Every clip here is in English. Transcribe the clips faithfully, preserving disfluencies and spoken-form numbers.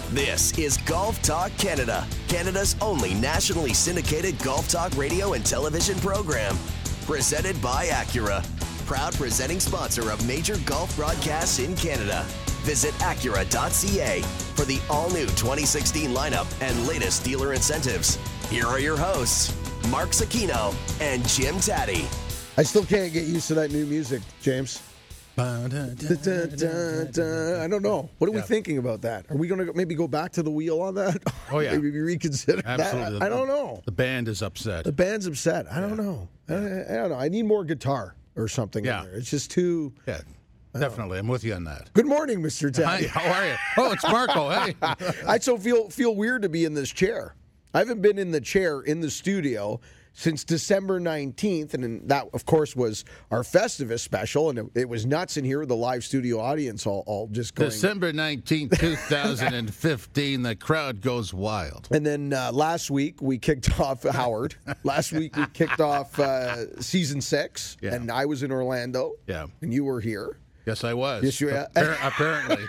This is Golf Talk Canada, Canada's only nationally syndicated golf talk radio and television program. Presented by Acura, proud presenting sponsor of major golf broadcasts in Canada. Visit Acura dot C A for the all-new twenty sixteen lineup and latest dealer incentives. Here are your hosts, Mark Sakino and Jim Taddy. I still can't get used to that new music, James. Da, da, da, da. I don't know. What are yeah. we thinking about that? Are we going to maybe go back to the wheel on that? Oh, yeah. Maybe reconsider Absolutely. that? I don't know. The band is upset. The band's upset. I yeah. don't know. I, I don't know. I need more guitar or something yeah. in there. It's just too... Yeah, definitely. I'm with you on that. Good morning, Mister Taddy. Hi, how are you? Oh, it's Marco. Hey. I so feel feel weird to be in this chair. I haven't been in the chair in the studio since December nineteenth, and that, of course, was our Festivus special, and it, it was nuts in here with the live studio audience all, all just going... December nineteenth, twenty fifteen, the crowd goes wild. And then uh, last week, we kicked off Howard. Last week, we kicked off uh, season six, yeah. and I was in Orlando, yeah, and you were here. Yes, I was. Yes, you Appar- apparently.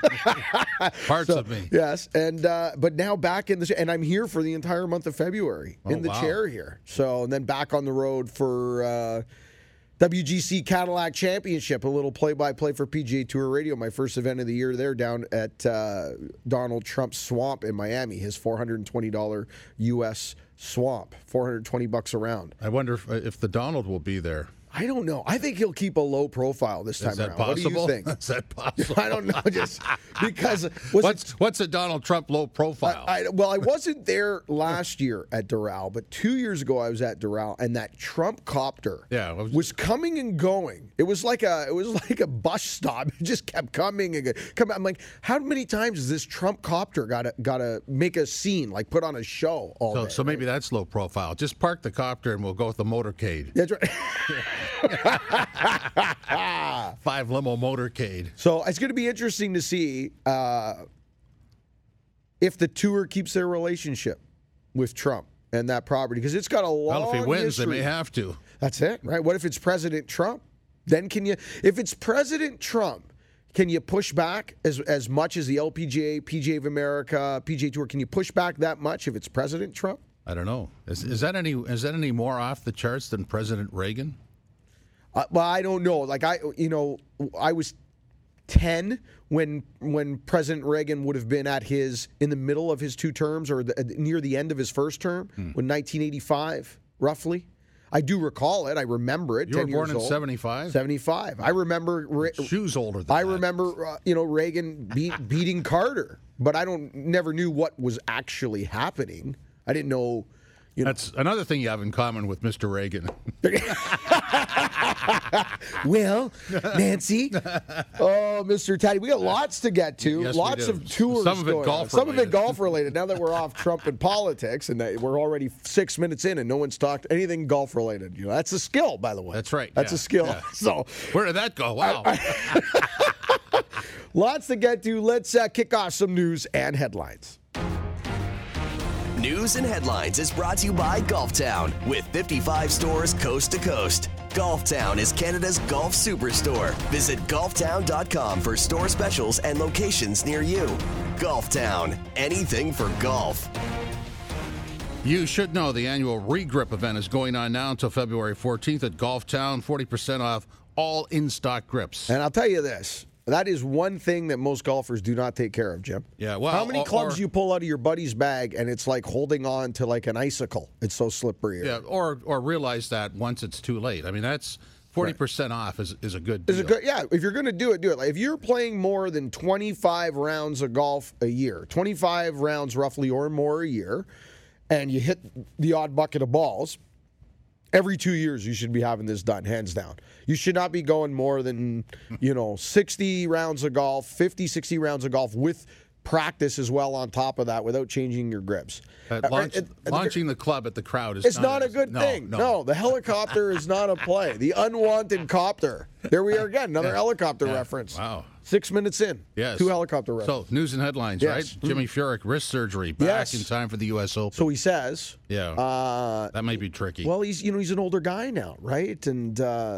Parts so, of me. Yes, and uh, but now back in the and I'm here for the entire month of February oh, in the wow. chair here. So and then back on the road for uh, W G C Cadillac Championship, a little play-by-play for P G A Tour Radio. My first event of the year there down at uh, Donald Trump's Swamp in Miami. His four hundred twenty dollars U S Swamp, four hundred twenty bucks a round. I wonder if, if the Donald will be there. I don't know. I think he'll keep a low profile this time Is that around. possible? What do you think? Is that possible? I don't know. Just because was what's it, what's a Donald Trump low profile? I, I, well, I wasn't there last year at Doral, but two years ago I was at Doral, and that Trump copter yeah, was, was coming and going. It was like a it was like a bus stop. It just kept coming and coming. I'm like, how many times has this Trump copter got to got to make a scene, like put on a show all so, day? So maybe that's low profile. Just park the copter and we'll go with the motorcade. That's right. Five limo motorcade. So it's going to be interesting to see uh, if the tour keeps their relationship with Trump and that property, because it's got a long Well, if he wins, history. they may have to. That's it, right? What if it's President Trump? Then can you, if it's President Trump, can you push back as as much as the L P G A, P G A of America, P G A Tour? Can you push back that much if it's President Trump? I don't know. Is, is that any is that any more off the charts than President Reagan? Uh, well, I don't know. Like I, you know, I was ten when when President Reagan would have been at his in the middle of his two terms or the, near the end of his first term, hmm. when nineteen eighty-five, roughly. I do recall it. I remember it. You were ten born years in old. seventy-five? seventy-five. I remember. Re- Shoes older than I that. remember, uh, you know, Reagan beat, beating Carter, but I don't never knew what was actually happening. I didn't know. You know. That's another thing you have in common with Mister Reagan. Well, Nancy, oh, Mister Taddy, we got lots to get to. Yes, lots we do. of tours. Some of it going golf on. Some of it related. golf related. Now that we're off Trump and politics, and that we're already six minutes in, and no one's talked anything golf related. You know, that's a skill, by the way. That's right. That's yeah, a skill. Yeah. So where did that go? Wow. I, I, lots to get to. Let's uh, kick off some news and headlines. News and Headlines is brought to you by Golf Town, with fifty-five stores coast to coast. Golf Town is Canada's golf superstore. Visit golf town dot com for store specials and locations near you. Golf Town, anything for golf. You should know the annual Regrip event is going on now until February fourteenth at Golf Town. forty percent off all in-stock grips. And I'll tell you this. That is one thing that most golfers do not take care of, Jim. Yeah, well, how many or, clubs or, do you pull out of your buddy's bag and it's like holding on to like an icicle? It's so slippery. Yeah, or or realize that once it's too late. I mean, that's forty percent right. off is is a good deal. Is a good, yeah, if you're going to do it, do it. Like if you're playing more than twenty-five rounds of golf a year, twenty-five rounds roughly or more a year, and you hit the odd bucket of balls, every two years you should be having this done, hands down. You should not be going more than, you know, sixty rounds of golf, fifty, sixty rounds of golf with practice as well on top of that without changing your grips. Uh, launch, uh, uh, launching the club at the crowd is it's not, not a good no, thing. No. no, the helicopter is not a play. The unwanted copter. There we are again, another yeah. helicopter yeah. reference. Wow. Six minutes in. Yes. Two helicopter references. So, news and headlines, yes. right? Mm-hmm. Jimmy Furyk, wrist surgery, back yes. in time for the U S Open. So he says. Yeah. Uh, that might be tricky. Well, he's you know he's an older guy now, right? And uh,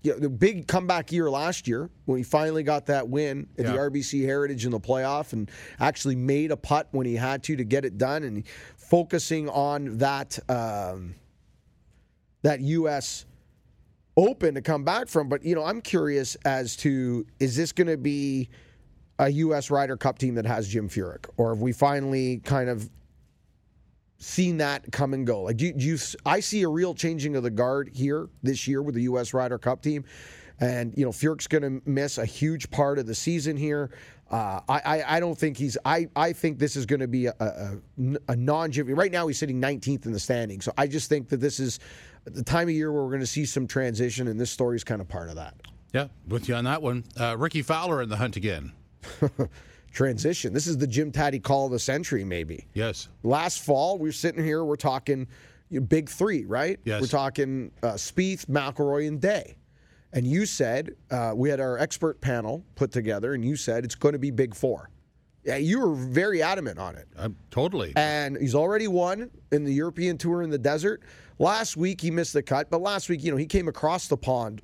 you know, the big comeback year last year when he finally got that win at Yeah. the R B C Heritage in the playoff and actually made a putt when he had to to get it done, and focusing on that um, that U S Open to come back from. But, you know, I'm curious as to, is this going to be a U S Ryder Cup team that has Jim Furyk? Or have we finally kind of seen that come and go? Like, do you, do you, I see a real changing of the guard here this year with the U S Ryder Cup team. And, you know, Furyk's going to miss a huge part of the season here. Uh, I, I, I don't think he's – I I think this is going to be a, a, a non-Jim – right now he's sitting nineteenth in the standings. So I just think that this is the time of year where we're going to see some transition, and this story is kind of part of that. Yeah, with you on that one. Uh, Ricky Fowler in the hunt again. Transition. This is the Jim Taddy call of the century, maybe. Yes. Last fall, we were sitting here, we're talking you know, big three, right? Yes. We're talking uh, Spieth, McIlroy, and Day. And you said, uh, we had our expert panel put together, and you said it's going to be big four. Yeah, you were very adamant on it. Uh, totally. And he's already won in the European Tour in the desert. Last week, he missed the cut. But last week, you know, he came across the pond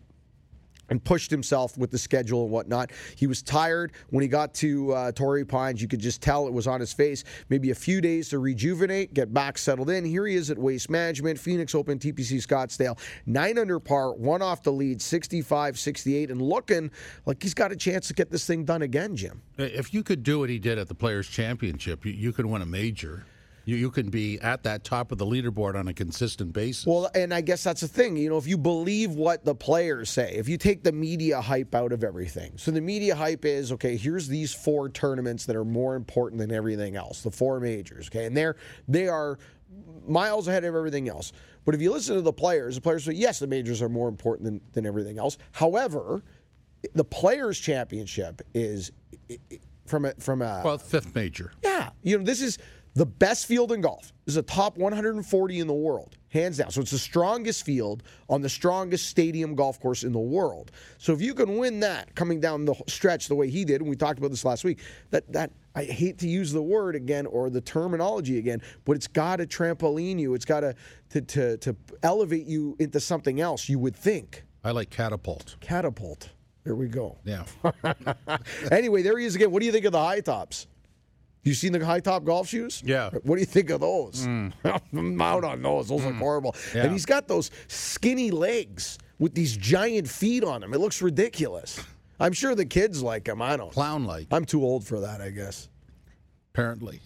and pushed himself with the schedule and whatnot. He was tired. When he got to uh, Torrey Pines, you could just tell it was on his face. Maybe a few days to rejuvenate, get back settled in. Here he is at Waste Management, Phoenix Open, T P C Scottsdale. Nine under par, one off the lead, sixty-five sixty-eight, and looking like he's got a chance to get this thing done again, Jim. If you could do what he did at the Players' Championship, you, you could win a major. You, you can be at that top of the leaderboard on a consistent basis. Well, and I guess that's the thing. You know, if you believe what the players say, if you take the media hype out of everything. So the media hype is, okay, here's these four tournaments that are more important than everything else, the four majors, okay? And they're, they are miles ahead of everything else. But if you listen to the players, the players say, yes, the majors are more important than, than everything else. However, the Players' Championship is from a, from a... Well, fifth major. Yeah. You know, this is the best field in golf. This is a top one hundred forty in the world, hands down. So it's the strongest field on the strongest stadium golf course in the world. So if you can win that coming down the stretch the way he did, and we talked about this last week, that that I hate to use the word again or the terminology again, but it's got to trampoline you. It's got to, to to to elevate you into something else, you would think. I like catapult. Catapult. There we go. Yeah. Anyway, there he is again. What do you think of the high tops? You seen the high top golf shoes? Yeah. What do you think of those? Mm. I'm out on those. Those mm. look horrible. Yeah. And he's got those skinny legs with these giant feet on them. It looks ridiculous. I'm sure the kids like them. I don't. Clown-like. I'm too old for that, I guess. Apparently.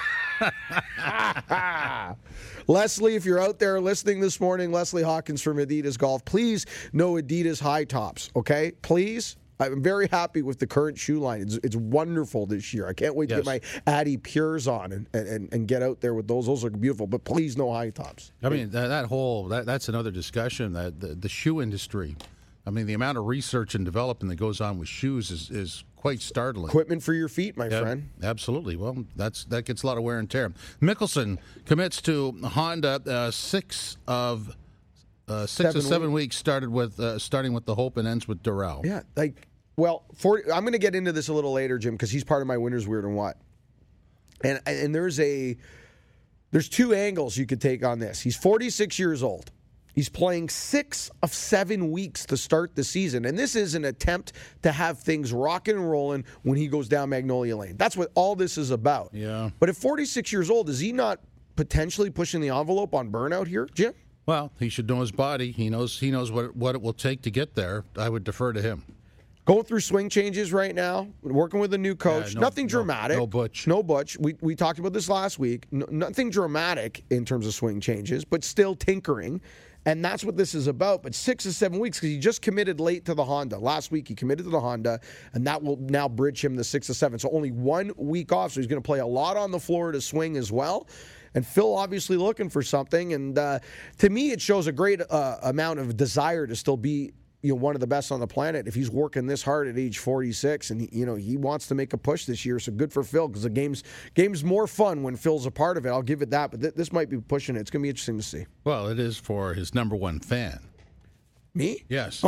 Leslie, if you're out there listening this morning, Leslie Hawkins from Adidas Golf, please no Adidas high tops, okay? Please. I'm very happy with the current shoe line. It's, it's wonderful this year. I can't wait yes. to get my Addy Pures on and, and, and get out there with those. Those look beautiful, but please no high tops. I mean, that, that whole, that, that's another discussion, that the, the shoe industry. I mean, the amount of research and development that goes on with shoes is, is quite startling. Equipment for your feet, my yeah, friend. Absolutely. Well, that's that gets a lot of wear and tear. Mickelson commits to Honda uh, six of uh, six seven or seven weeks. weeks, started with uh, starting with the Hope and ends with Doral. Yeah, like, well, for, I'm going to get into this a little later, Jim, because he's part of my Winners Weird and What. And and there's a there's two angles you could take on this. He's forty-six years old. He's playing six of seven weeks to start the season. And this is an attempt to have things rocking and rolling when he goes down Magnolia Lane. That's what all this is about. Yeah. But at forty-six years old, is he not potentially pushing the envelope on burnout here, Jim? Well, he should know his body. He knows he knows what what it will take to get there. I would defer to him. Going through swing changes right now, working with a new coach. Yeah, no, nothing no, dramatic. no Butch. No Butch. We we talked about this last week. No, nothing dramatic in terms of swing changes, but still tinkering. And that's what this is about. But six or seven weeks, because he just committed late to the Honda. Last week he committed to the Honda, and that will now bridge him to six or seven. So only one week off. So he's going to play a lot on the Florida swing as well. And Phil obviously looking for something. And uh, to me, it shows a great uh, amount of desire to still be, you know, one of the best on the planet. If he's working this hard at age forty-six, and he, you know, he wants to make a push this year, so good for Phil, because the game's game's more fun when Phil's a part of it. I'll give it that, but th- this might be pushing it. It's going to be interesting to see. Well, it is for his number one fan. Me? Yes.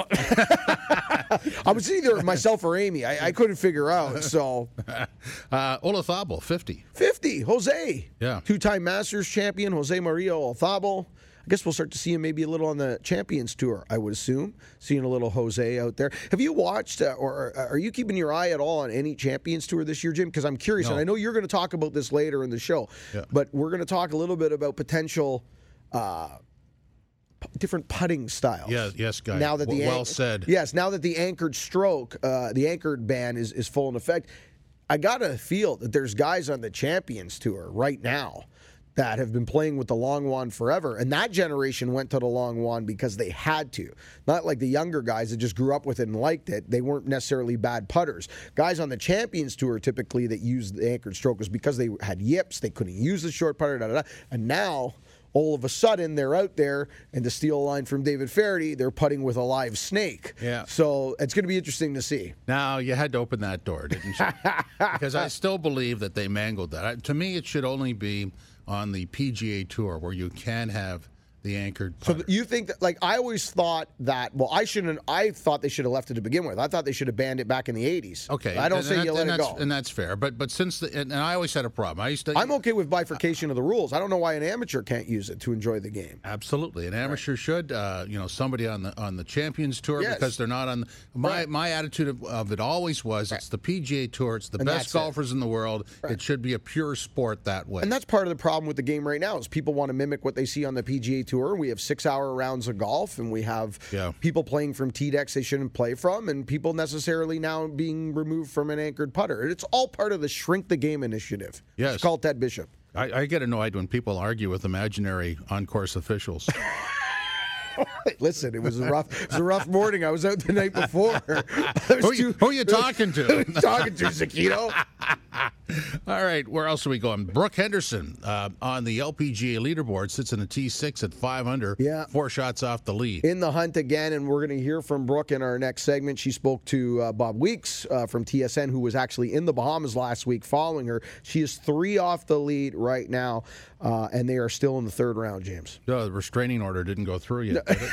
I was either myself or Amy. I, I couldn't figure out. So, uh, Olazabal, fifty. fifty. Jose. Yeah. Two-time Masters champion Jose Maria Olazabal. I guess we'll start to see him maybe a little on the Champions Tour, I would assume. Seeing a little Jose out there. Have you watched uh, or are you keeping your eye at all on any Champions Tour this year, Jim? Because I'm curious, No. and I know you're going to talk about this later in the show, Yeah. but we're going to talk a little bit about potential uh, p- different putting styles. Yeah, yes, guy. Now that the well, well anch- said. Yes, now that the anchored stroke, uh, the anchored ban is, is full in effect, I got to feel that there's guys on the Champions Tour right now that have been playing with the long wand forever. And that generation went to the long wand because they had to. Not like the younger guys that just grew up with it and liked it. They weren't necessarily bad putters. Guys on the Champions Tour typically that used the anchored stroke was because they had yips, they couldn't use the short putter, da, da, da. And now, all of a sudden, they're out there, and to steal a line from David Faraday, they're putting with a live snake. Yeah. So it's going to be interesting to see. Now, you had to open that door, didn't you? Because I still believe that they mangled that. I, to me, it should only be on the P G A Tour where you can have the anchored So putter. you think that, like, I always thought that, well, I shouldn't, I thought they should have left it to begin with. I thought they should have banned it back in the eighties. Okay. I don't and, say and you that, let and it that's, go. And that's fair. But but since the, and, and I always had a problem. I used to. I'm okay with bifurcation of the rules. I don't know why an amateur can't use it to enjoy the game. Absolutely, an amateur should. Uh, you know, somebody on the on the Champions Tour Yes. because they're not on. My Right. my attitude of, of it always was it's the P G A Tour. It's the And best that's it. golfers in the world. It should be a pure sport that way. And that's part of the problem with the game right now is people want to mimic what they see on the P G A Tour. We have six-hour rounds of golf, and we have Yeah. people playing from tee decks they shouldn't play from, and people necessarily now being removed from an anchored putter. It's all part of the Shrink the Game initiative. Yes. It's called Ted Bishop. I, I get annoyed when people argue with imaginary on-course officials. Listen, it was a rough, it was a rough morning. I was out the night before. I was who, you, too- who you talking to? talking to Zakito? All right, where else are we going? Brooke Henderson uh, on the L P G A leaderboard sits in a T six at five under, Yeah. four shots off the lead. In the hunt again, and we're going to hear from Brooke in our next segment. She spoke to uh, Bob Weeks uh, from T S N, who was actually in the Bahamas last week following her. She is three off the lead right now, uh, and they are still in the third round, James. No, the restraining order didn't go through yet, did it?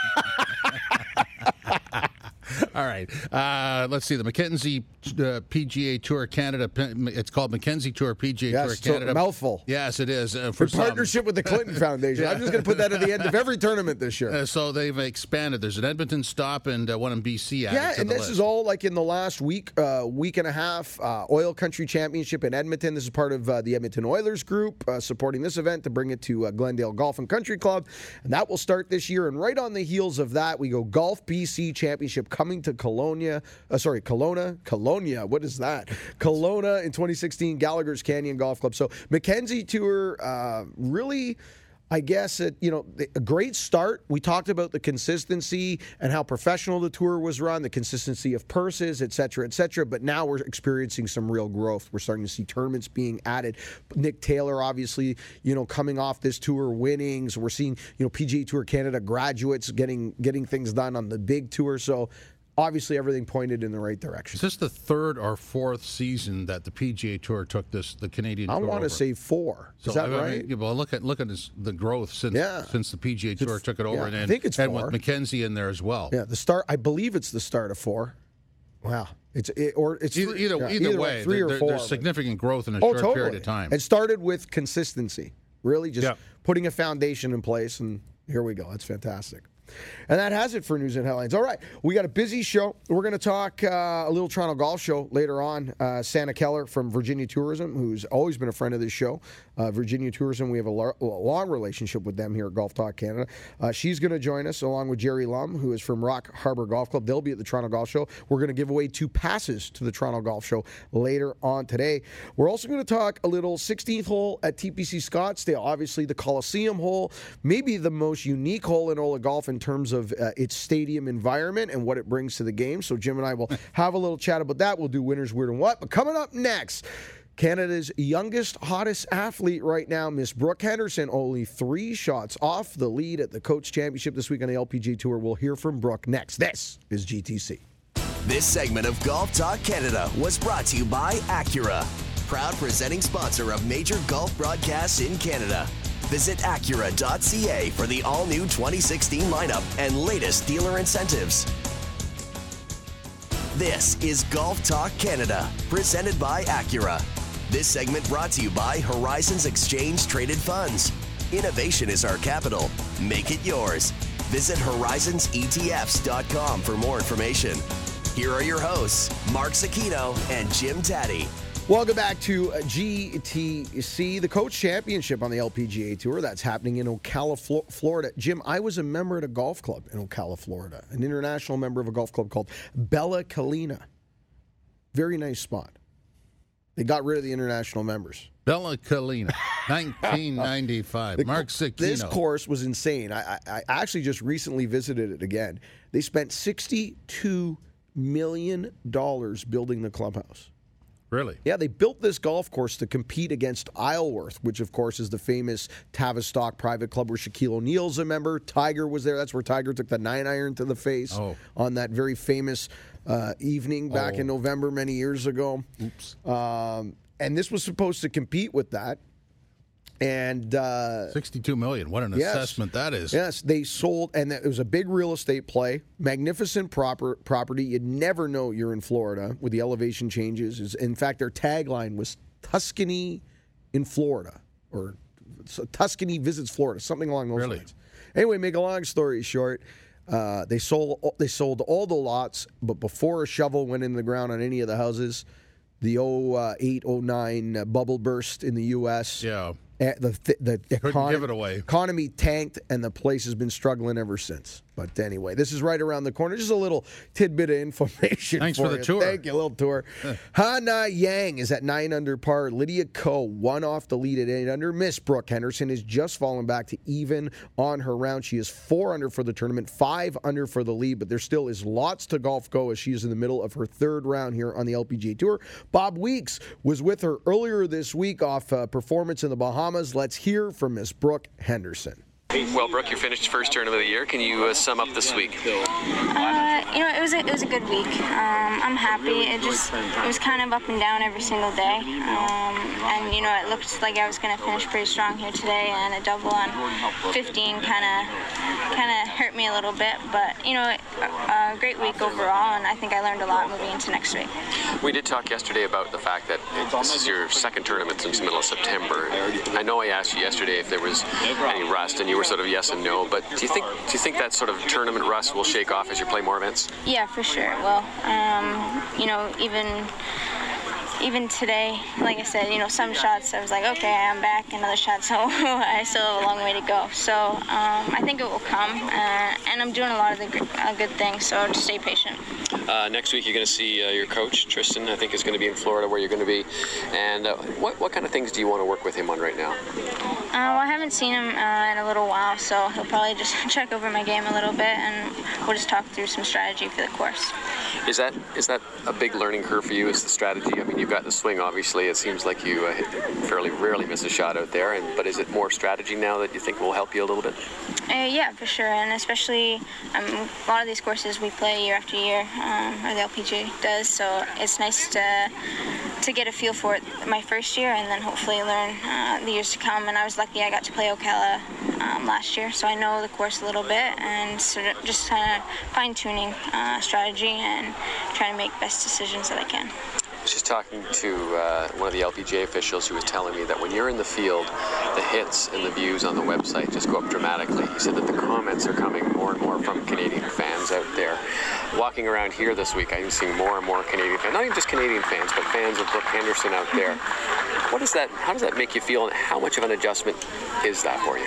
All right. Uh, let's see. The Mackenzie uh, P G A Tour Canada. It's called Mackenzie Tour P G A Yes, Tour it's a Canada. mouthful. Yes, it is. Uh, for In some. partnership with the Clinton Foundation. I'm just going to put that at the end of every tournament this year. Uh, so they've expanded. There's an Edmonton stop and uh, one in B C added Yeah, to and the this list. is all like in the last week, uh, week and a half. Uh, Oil Country Championship in Edmonton. This is part of uh, the Edmonton Oilers group uh, supporting this event to bring it to uh, Glendale Golf and Country Club, and that will start this year. And right on the heels of that, we go Golf B C Championship coming to Kelowna. Uh, sorry, Kelowna, Kelowna. What is that? Kelowna in twenty sixteen, Gallagher's Canyon Golf Club. So Mackenzie Tour, uh, really. I guess it, you know, a great start. We talked about the consistency and how professional the tour was run, the consistency of purses, et cetera, et cetera. But now we're experiencing some real growth. We're starting to see tournaments being added. Nick Taylor, obviously, you know, coming off this tour winnings. We're seeing, you know, P G A Tour Canada graduates getting getting things done on the big tour. So obviously everything pointed in the right direction. Is this the third or fourth season that the P G A Tour took this, the Canadian I Tour want to over? say four. Is So, that I mean, right? yeah, well, look at look at this, the growth since Yeah. since the P G A Tour took it over, yeah, and I then- think it's and four. with Mackenzie in there as well. Yeah, the start. I believe it's the start of four. Wow, it's it, or it's Either three, either, yeah, either way, three there- or there- four. there's but- significant growth in a oh, short totally. period of time. It started with consistency, really just Yeah. putting a foundation in place, and here we go. That's fantastic. And that has it for news and headlines. All right, we got a busy show. We're going to talk uh, a little Toronto Golf Show later on. Uh, Santa Keller from Virginia Tourism, who's always been a friend of this show. Uh, Virginia Tourism, we have a, lar- a long relationship with them here at Golf Talk Canada. Uh, she's going to join us along with Jerry Lum, who is from Rock Harbor Golf Club. They'll be at the Toronto Golf Show. We're going to give away two passes to the Toronto Golf Show later on today. We're also going to talk a little sixteenth hole at T P C Scottsdale. Obviously, the Coliseum hole, maybe the most unique hole in all of golf in terms of uh, its stadium environment and what it brings to the game. So Jim and I will have a little chat about that. We'll do winners, weird, and what. But coming up next, Canada's youngest, hottest athlete right now, Miss Brooke Henderson, only three shots off the lead at the Coach Championship this week on the L P G A Tour. We'll hear from Brooke next. This is G T C. This segment of Golf Talk Canada was brought to you by Acura, proud presenting sponsor of major golf broadcasts in Canada. Visit Acura dot C A for the all-new twenty sixteen lineup and latest dealer incentives. This is Golf Talk Canada, presented by Acura. This segment brought to you by Horizons Exchange Traded Funds. Innovation is our capital. Make it yours. Visit horizons E T Fs dot com for more information. Here are your hosts, Mark Zecchino and Jim Taddy. Welcome back to G T C, the Coach Championship on the L P G A Tour. That's happening in Ocala, Florida. Jim, I was a member at a golf club in Ocala, Florida, an international member of a golf club called Bella Collina. Very nice spot. They got rid of the international members. Bella Collina, nineteen ninety-five. Mark Zecchino. This course was insane. I, I, I actually just recently visited it again. They spent sixty-two million dollars building the clubhouse. Really? Yeah, they built this golf course to compete against Isleworth, which, of course, is the famous Tavistock private club where Shaquille O'Neal's a member. Tiger was there. That's where Tiger took the nine iron to the face oh. on that very famous uh, evening back oh. in November many years ago. Oops. Um, and this was supposed to compete with that. And uh, sixty-two million. What an yes, assessment that is. Yes, they sold, and it was a big real estate play. Magnificent proper property. You'd never know you're in Florida with the elevation changes. In fact, their tagline was Tuscany in Florida, or Tuscany visits Florida, something along those really? lines. Anyway, make a long story short, uh, they sold they sold all the lots, but before a shovel went in the ground on any of the houses, the oh eight oh nine bubble burst in the U S Yeah. The, the, the Couldn't give it away. economy tanked, and the place has been struggling ever since. But anyway, this is right around the corner. Just a little tidbit of information. Thanks for, for the you. tour. Thank you, a little tour. Hana Yang is at nine under par. Lydia Ko, one off the lead at eight under. Miss Brooke Henderson has just fallen back to even on her round. She is four under for the tournament, five under for the lead, but there still is lots to golf go as she is in the middle of her third round here on the L P G A Tour. Bob Weeks was with her earlier this week off uh, performance in the Bahamas. Let's hear from Miss Brooke Henderson. Well, Brooke, you finished first tournament of the year. Can you uh, sum up this week? Uh, you know, it was a, it was a good week. Um, I'm happy. It just it was kind of up and down every single day, um, and you know, it looked like I was going to finish pretty strong here today, and a double on fifteen kind of kind of hurt me a little bit. But you know, a, a great week overall, and I think I learned a lot moving into next week. We did talk yesterday about the fact that this is your second tournament since the middle of September. I know I asked you yesterday if there was any rust, and you were sort of yes and no, but do you think do you think that sort of tournament rust will shake off as you play more events? Yeah, for sure. Well, um, you know, even even today, like I said, you know, some shots I was like, okay, I'm back, and other shots, so I still have a long way to go. So um, I think it will come, uh, and I'm doing a lot of the good, uh, good things, so just stay patient. Uh, next week you're going to see uh, your coach, Tristan, I think is going to be in Florida where you're going to be. And uh, what, what kind of things do you want to work with him on right now? Uh, well, I haven't seen him uh, in a little while, so he'll probably just check over my game a little bit, and we'll just talk through some strategy for the course. Is that is that a big learning curve for you, is the strategy? I mean, you've got the swing, obviously. It seems like you uh, fairly rarely miss a shot out there. And but is it more strategy now that you think will help you a little bit? Uh, yeah, for sure. And especially um, a lot of these courses we play year after year, um, or the L P G A does. So it's nice to to get a feel for it my first year, and then hopefully learn uh, the years to come. And I was lucky I got to play Ocala um, last year, so I know the course a little bit, and so just kind of fine-tuning uh, strategy and trying to make best decisions that I can. I was just talking to uh, one of the L P G A officials who was telling me that when you're in the field, the hits and the views on the website just go up dramatically. He said that the comments are coming more and more from Canadian fans out there. Walking around here this week, I'm seeing more and more Canadian fans, not even just Canadian fans, but fans of Brooke Henderson out there. What is that? How does that make you feel, and how much of an adjustment is that for you?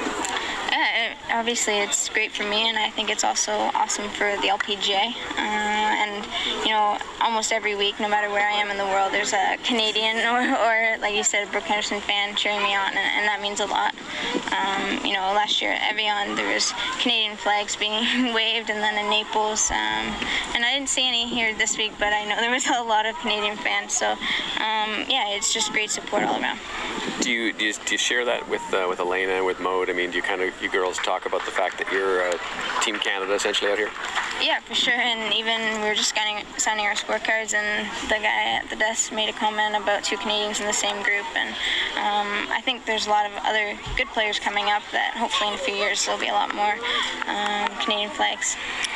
Uh, obviously, it's great for me, and I think it's also awesome for the L P G A. Uh, and, you know, almost every week, no matter where I am in the world, there's a Canadian or, or like you said, a Brooke Henderson fan cheering me on, and, and that means a lot. Um, you know, last year at Evian, there was Canadian flags being waved, and then in Naples. Um, and I didn't see any here this week, but I know there was a lot of Canadian fans. So, um, yeah, it's just great support all around. Do you, do you do you share that with uh, with Elena, with Mode? I mean, do you kind of you girls talk about the fact that you're uh, Team Canada essentially out here? Yeah, for sure. And even we were just signing, signing our scorecards, and the guy at the desk made a comment about two Canadians in the same group. And um, I think there's a lot of other good players coming up that hopefully in a few years there'll be a lot more um, Canadian flags.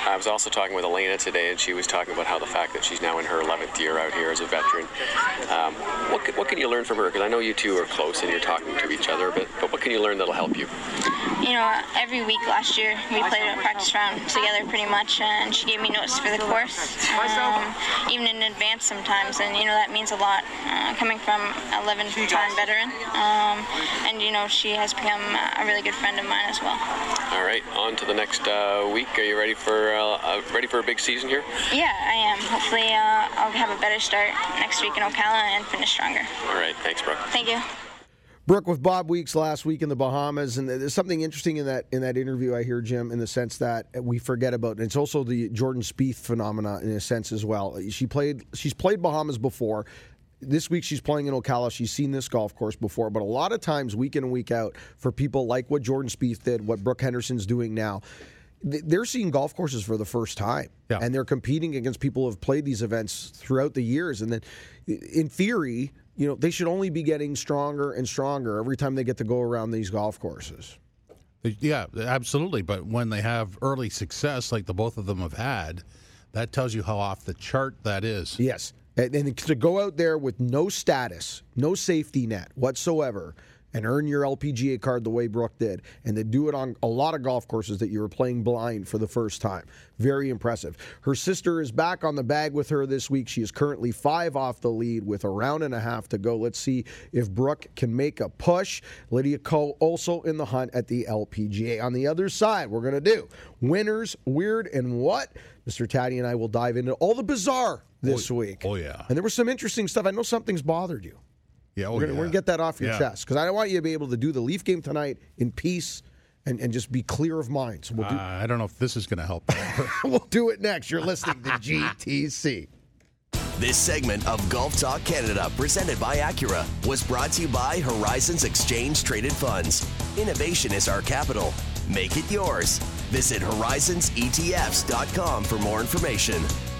I was also talking with Elena today, and she was talking about how the fact that she's now in her eleventh year out here as a veteran. Um, what, can, what can you learn from her? Because I know you two are close and you're talking to each other a bit, but what can you learn that'll help you? You know, every week last year we played a practice round together pretty much, and she gave me notes for the course, um, even in advance sometimes, and you know that means a lot uh, coming from an eleven-time veteran, um, and you know she has become a really good friend of mine as well. All right, on to the next uh, week. Are you ready for uh, uh, ready for a big season here? Yeah, I am. Hopefully, uh, I'll have a better start next week in Ocala and finish stronger. All right, thanks, Brooke. Thank you. Brooke with Bob Weeks last week in the Bahamas, and there's something interesting in that in that interview I hear, Jim, in the sense that we forget about, and it's also the Jordan Spieth phenomena in a sense as well. She played, she's played Bahamas before. This week she's playing in Ocala. She's seen this golf course before, but a lot of times, week in and week out, for people like what Jordan Spieth did, what Brooke Henderson's doing now, they're seeing golf courses for the first time, yeah. and they're competing against people who have played these events throughout the years, and then, in theory, you know, they should only be getting stronger and stronger every time they get to go around these golf courses. Yeah, absolutely. But when they have early success, like the both of them have had, that tells you how off the chart that is. Yes. And, and to go out there with no status, no safety net whatsoever, and earn your L P G A card the way Brooke did, and to do it on a lot of golf courses that you were playing blind for the first time. Very impressive. Her sister is back on the bag with her this week. She is currently five off the lead with a round and a half to go. Let's see if Brooke can make a push. Lydia Ko also in the hunt at the L P G A. On the other side, we're going to do winners, weird, and what? Mister Taddy and I will dive into all the bizarre this oh, week. Oh, yeah. And there was some interesting stuff. I know something's bothered you. Yeah, oh, we're going yeah. to get that off your yeah. chest, because I want you to be able to do the Leaf game tonight in peace and, and just be clear of mind. So we'll do, uh, I don't know if this is going to help. we'll do it next. You're listening to G T C. This segment of Golf Talk Canada, presented by Acura, was brought to you by Horizons Exchange Traded Funds. Innovation is our capital. Make it yours. Visit horizons E T Fs dot com for more information.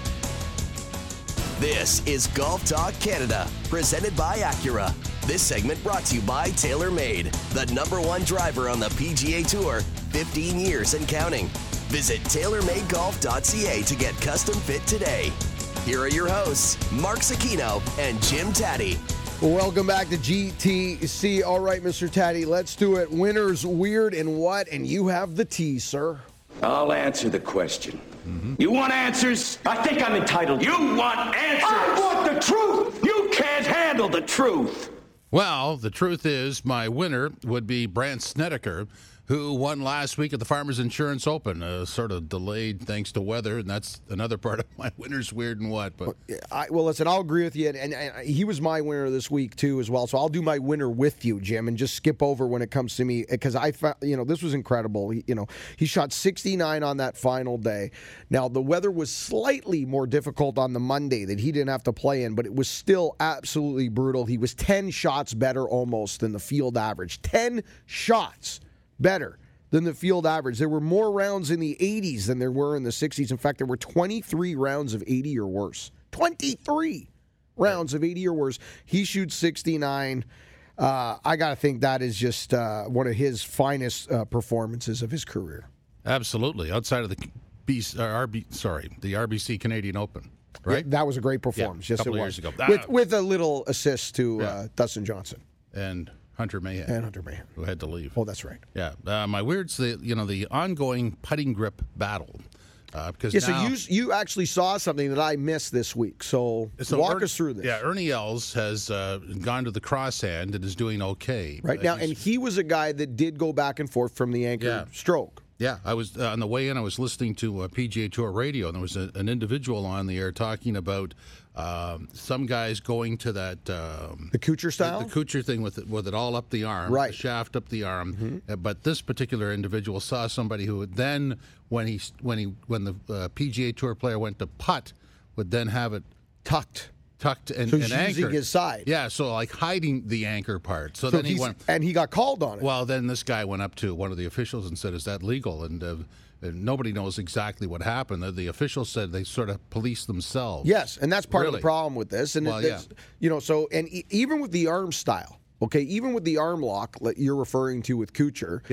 This is Golf Talk Canada, presented by Acura. This segment brought to you by TaylorMade, the number one driver on the P G A Tour, fifteen years and counting. Visit tailor made golf dot c a to get custom fit today. Here are your hosts, Mark Zecchino and Jim Taddy. Welcome back to G T C. All right, Mister Taddy, let's do it. Winners, weird, and what? And you have the tea, sir. I'll answer the question. Mm-hmm. You want answers? I think I'm entitled. You want answers? I want the truth! You can't handle the truth! Well, the truth is my winner would be Brandt Snedeker, who won last week at the Farmers Insurance Open, uh, sort of delayed thanks to weather, and that's another part of my winner's weird and what. But I, well, listen, I'll agree with you, and, and, and he was my winner this week too, as well. So I'll do my winner with you, Jim, and just skip over when it comes to me, because I, you know, this was incredible. He, you know, he shot sixty-nine on that final day. Now the weather was slightly more difficult on the Monday that he didn't have to play in, but it was still absolutely brutal. He was ten shots better almost than the field average. Ten shots better than the field average. There were more rounds in the eighties than there were in the sixties. In fact, there were twenty-three rounds of eighty or worse. twenty-three rounds of eighty or worse. He shoots sixty-nine. Uh, I got to think that is just uh, one of his finest uh, performances of his career. Absolutely. Outside of the B, uh, R B, sorry, the R B C Canadian Open, right? Yeah, that was a great performance. Yeah, yes, a couple it of was. years ago. With, Ah. with a little assist to Yeah. uh, Dustin Johnson. And Hunter Mahan. And Hunter Mahan. Who had to leave. Oh, that's right. Yeah. Uh, my weird's the, you know, the ongoing putting grip battle. Uh, because Yeah, now, so you you actually saw something that I missed this week. So, so walk Ern- us through this. Yeah, Ernie Els has uh, gone to the crosshand and is doing okay. Right Uh, now, he's- and he was a guy that did go back and forth from the anchor Yeah. stroke. Yeah, I was uh, on the way in. I was listening to uh, P G A Tour radio, and there was a, an individual on the air talking about um, some guys going to that um, The Kuchar style? the, the Kuchar thing with it, with it all up the arm, Right. the shaft up the arm. Mm-hmm. Uh, but this particular individual saw somebody who would then, when he when he when the uh, P G A Tour player went to putt, would then have it Tucked. tucked and, So he's and using anchored. his side. Yeah, so like hiding the anchor part. So, So then he he's- went. and he got called on it. Well, then this guy went up to one of the officials and said, "Is that legal?" And, uh, and nobody knows exactly what happened. The, the officials said they sort of police themselves. Yes, and that's part of Really? the problem with this. And Well, it, it's- you know, so and e- even with the arm style, okay, even with the arm lock that you're referring to with Kuchar, Yeah.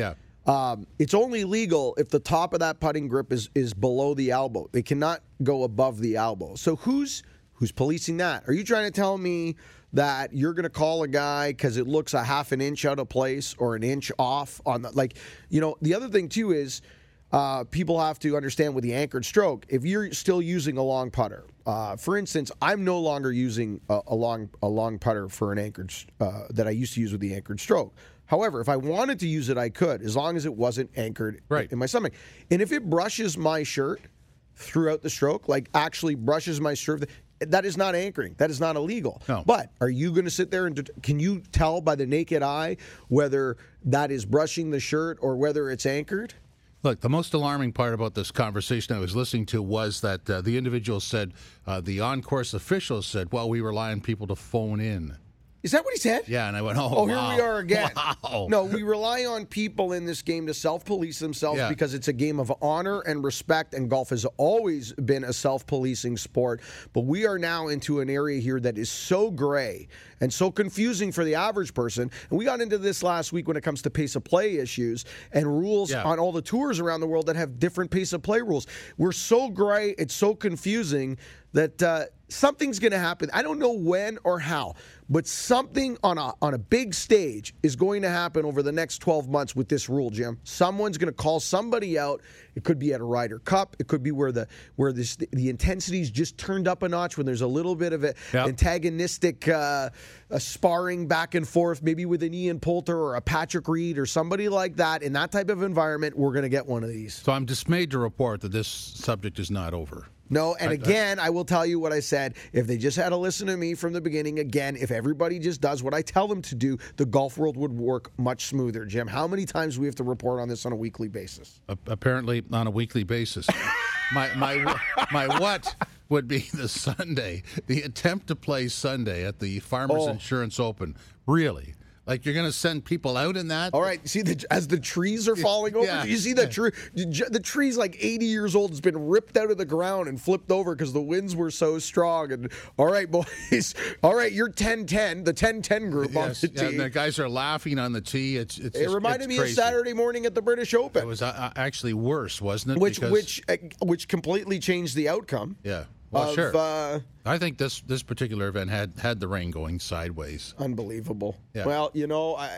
Um, it's only legal if the top of that putting grip is is below the elbow. They cannot go above the elbow. So who's who's policing that? Are you trying to tell me that you're going to call a guy because it looks a half an inch out of place or an inch off on the, like, you know, the other thing too is uh, people have to understand with the anchored stroke, if you're still using a long putter, uh, for instance, I'm no longer using a, a long a long putter for an anchored uh, that I used to use with the anchored stroke. However, if I wanted to use it, I could, as long as it wasn't anchored right. in my stomach. And if it brushes my shirt throughout the stroke, like actually brushes my shirt, that is not anchoring. That is not illegal. No. But are you going to sit there and det- can you tell by the naked eye whether that is brushing the shirt or whether it's anchored? Look, the most alarming part about this conversation I was listening to was that uh, the individual said, uh, the on-course officials said, well, we rely on people to phone in. Is that what he said? Yeah, and I went, oh, Oh, wow. here we are again. Wow. No, we rely on people in this game to self-police themselves Yeah. because it's a game of honor and respect, and golf has always been a self-policing sport. But we are now into an area here that is so gray and so confusing for the average person. And we got into this last week when it comes to pace of play issues and rules Yeah. on all the tours around the world that have different pace of play rules. We're so gray, it's so confusing that uh, something's going to happen. I don't know when or how, but something on a on a big stage is going to happen over the next twelve months with this rule, Jim. Someone's going to call somebody out. It could be at a Ryder Cup. It could be where the where this the intensity's just turned up a notch, when there's a little bit of a Yep. antagonistic uh, a sparring back and forth, maybe with an Ian Poulter or a Patrick Reed or somebody like that. In that type of environment, we're going to get one of these. So I'm dismayed to report that this subject is not over. No, and I- again, I will tell you what I said. If they just had to listen to me from the beginning, again, if everybody just does what I tell them to do, the golf world would work much smoother. Jim, how many times do we have to report on this on a weekly basis? A- apparently on a weekly basis. my my my what would be the Sunday, the attempt to play Sunday at the Farmers Oh. Insurance Open. Really? Like, you're going to send people out in that? All right, see, the, as the trees are falling over, Yeah. you see the tree. The tree's like eighty years old. It's been ripped out of the ground and flipped over because the winds were so strong. And all right, boys, all right, you're ten ten, the ten ten group Yes, on the yeah, tee. the guys are laughing on the tee. It's, it's It just- reminded it's me crazy. of Saturday morning at the British Open. It was uh, actually worse, wasn't it? which Because- which uh, which completely changed the outcome. Yeah. Well, of, sure. Uh, I think this this particular event had, had the rain going sideways. Unbelievable. Yeah. Well, you know, I,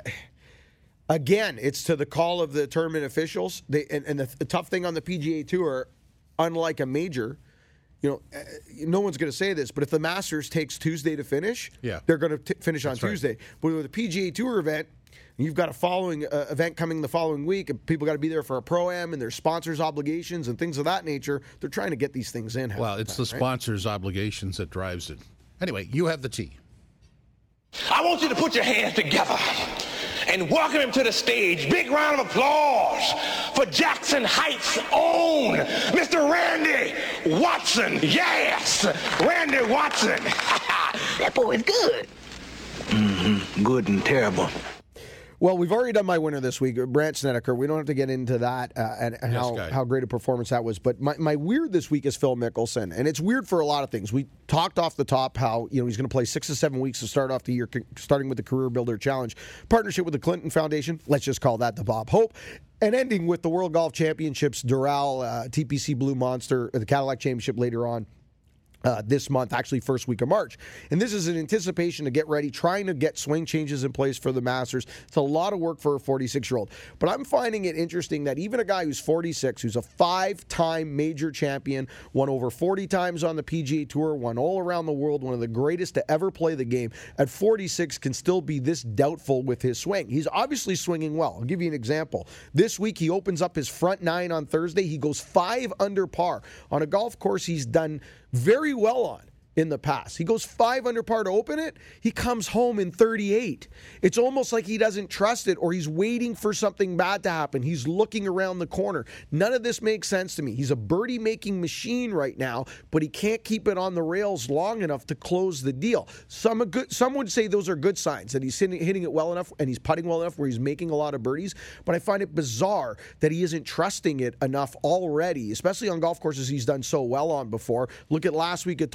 again, it's to the call of the tournament officials. They and, and the, the tough thing on the P G A Tour, unlike a major, you know, uh, no one's going to say this, but if the Masters takes Tuesday to finish, Yeah. they're going to finish on That's right. Tuesday. But with a P G A Tour event, you've got a following uh, event coming the following week, and people got to be there for a pro-am and their sponsors' obligations and things of that nature. They're trying to get these things in. half Well, the it's time, the right? sponsors' obligations that drives it. Anyway, you have the tee. I want you to put your hands together and welcome him to the stage. Big round of applause for Jackson Heights' own Mister Randy Watson. Yes, Randy Watson. That boy is good. Mm-hmm. Good and terrible. Well, we've already done my winner this week, Brandt Snedeker. We don't have to get into that uh, and, and Yes, how, guy. how great a performance that was. But my, my weird this week is Phil Mickelson. And it's weird for a lot of things. We talked off the top how, you know, he's going to play six to seven weeks to start off the year, starting with the Career Builder Challenge. Partnership with the Clinton Foundation. Let's just call that the Bob Hope. And ending with the World Golf Championships, Doral, uh, T P C Blue Monster, the Cadillac Championship later on. Uh, this month, actually first week of March. And this is in anticipation to get ready, trying to get swing changes in place for the Masters. It's a lot of work for a forty-six-year-old. But I'm finding it interesting that even a guy who's forty-six, who's a five-time major champion, won over forty times on the P G A Tour, won all around the world, one of the greatest to ever play the game, at forty-six can still be this doubtful with his swing. He's obviously swinging well. I'll give you an example. This week, he opens up his front nine on Thursday. He goes five under par. On a golf course he's done very well on in the past. He goes five under par to open it. He comes home in thirty-eight. It's almost like he doesn't trust it or he's waiting for something bad to happen. He's looking around the corner. None of this makes sense to me. He's a birdie-making machine right now, but he can't keep it on the rails long enough to close the deal. Some are good, some would say those are good signs, that he's hitting, hitting it well enough and he's putting well enough where he's making a lot of birdies, but I find it bizarre that he isn't trusting it enough already, especially on golf courses he's done so well on before. Look at last week at Torrey Pines.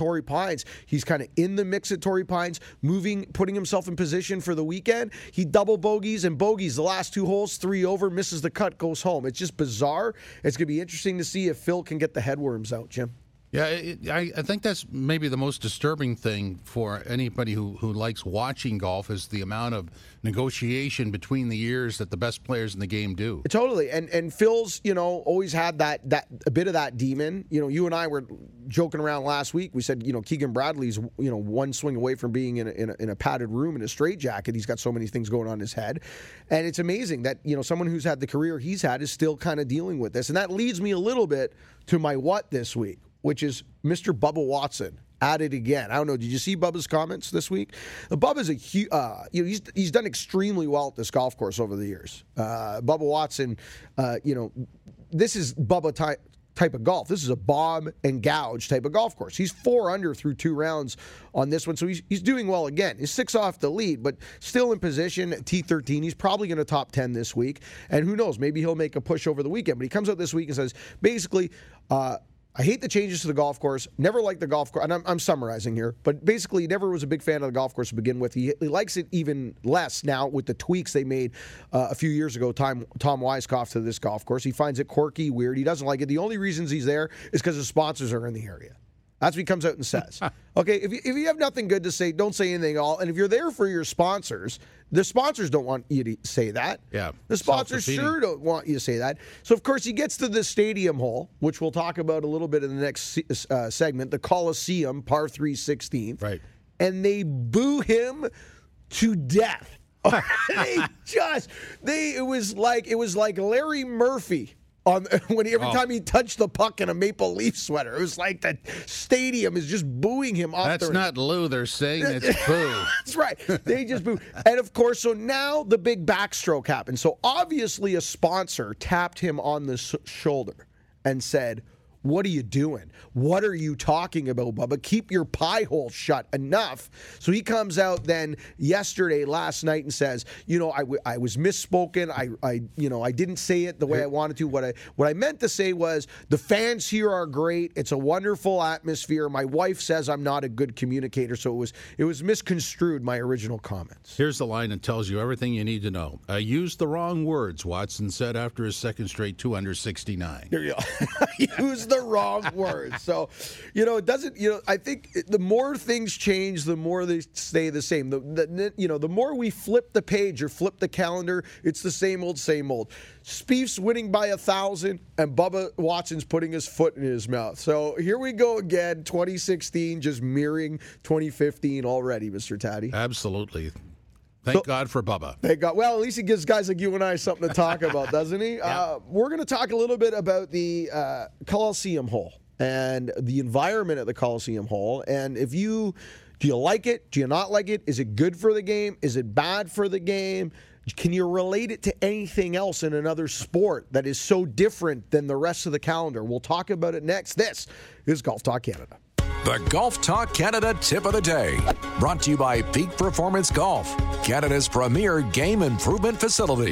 Pines. He's kind of in the mix at Torrey Pines, moving, putting himself in position for the weekend. He double bogeys and bogeys the last two holes, three over, misses the cut, goes home. It's just bizarre. It's going to be interesting to see if Phil can get the headworms out, Jim. Yeah, it, I, I think that's maybe the most disturbing thing for anybody who, who likes watching golf is the amount of negotiation between the years that the best players in the game do. Totally. And and Phil's, you know, always had that that a bit of that demon. You know, you and I were joking around last week. We said, you know, Keegan Bradley's, you know, one swing away from being in a, in a, in a padded room in a straitjacket. He's got so many things going on in his head. And it's amazing that, you know, someone who's had the career he's had is still kind of dealing with this. And that leads me a little bit to my what this week, which is Mister Bubba Watson at it again. I don't know. Did you see Bubba's comments this week? Uh, Bubba's a hu- uh, you know he's he's done extremely well at this golf course over the years. Uh, Bubba Watson, uh, you know, this is Bubba type type of golf. This is a bomb and gouge type of golf course. He's four under through two rounds on this one, so he's he's doing well again. He's six off the lead, but still in position at T thirteen. He's probably going to top ten this week, and who knows? Maybe he'll make a push over the weekend. But he comes out this week and says basically. Uh, I hate the changes to the golf course. Never liked the golf course. And I'm, I'm summarizing here. But basically, never was a big fan of the golf course to begin with. He, he likes it even less now with the tweaks they made uh, a few years ago, Tom, Tom Weiskopf to this golf course. He finds it quirky, weird. He doesn't like it. The only reasons he's there is because his sponsors are in the area. That's what he comes out and says. Okay, if you, if you have nothing good to say, don't say anything at all. And if you're there for your sponsors, the sponsors don't want you to say that. Yeah. The sponsors sure don't want you to say that. So, of course, he gets to the stadium hole, which we'll talk about a little bit in the next uh, segment, the Coliseum, par three sixteen. Right. And they boo him to death. they just, they, it was like, it was like Larry Murphy. On, when he, every oh. time he touched the puck in a Maple Leaf sweater, it was like the stadium is just booing him off. That's the not Lou. They're saying it's boo. That's right. They just boo. And of course, so now the big backstroke happened. So obviously, a sponsor tapped him on the sh- shoulder and said, "What are you doing? What are you talking about, Bubba? Keep your pie hole shut. Enough." So he comes out then yesterday, last night, and says, "You know, I, w- I was misspoken. I, I, you know, I didn't say it the way I wanted to. What I, what I meant to say was the fans here are great. It's a wonderful atmosphere. My wife says I'm not a good communicator, so it was, it was misconstrued. My original comments." Here's the line that tells you everything you need to know. I used the wrong words, Watson said after his second straight two under sixty-nine. There you go. Use the wrong words. So, you know, it doesn't, you know, I think the more things change, the more they stay the same. The, the you know, the more we flip the page or flip the calendar, it's the same old, same old. Spieth's winning by a thousand, and Bubba Watson's putting his foot in his mouth. So here we go again, twenty sixteen, just mirroring twenty fifteen already, Mister Taddy. Absolutely. Thank so, God for Bubba. Thank God. Well, at least he gives guys like you and I something to talk about, doesn't he? Yeah. Uh, we're going to talk a little bit about the uh, Coliseum hole and the environment at the Coliseum hole. And if you, do you like it? Do you not like it? Is it good for the game? Is it bad for the game? Can you relate it to anything else in another sport that is so different than the rest of the calendar? We'll talk about it next. This is Golf Talk Canada. The Golf Talk Canada Tip of the Day, brought to you by Peak Performance Golf, Canada's premier game improvement facility.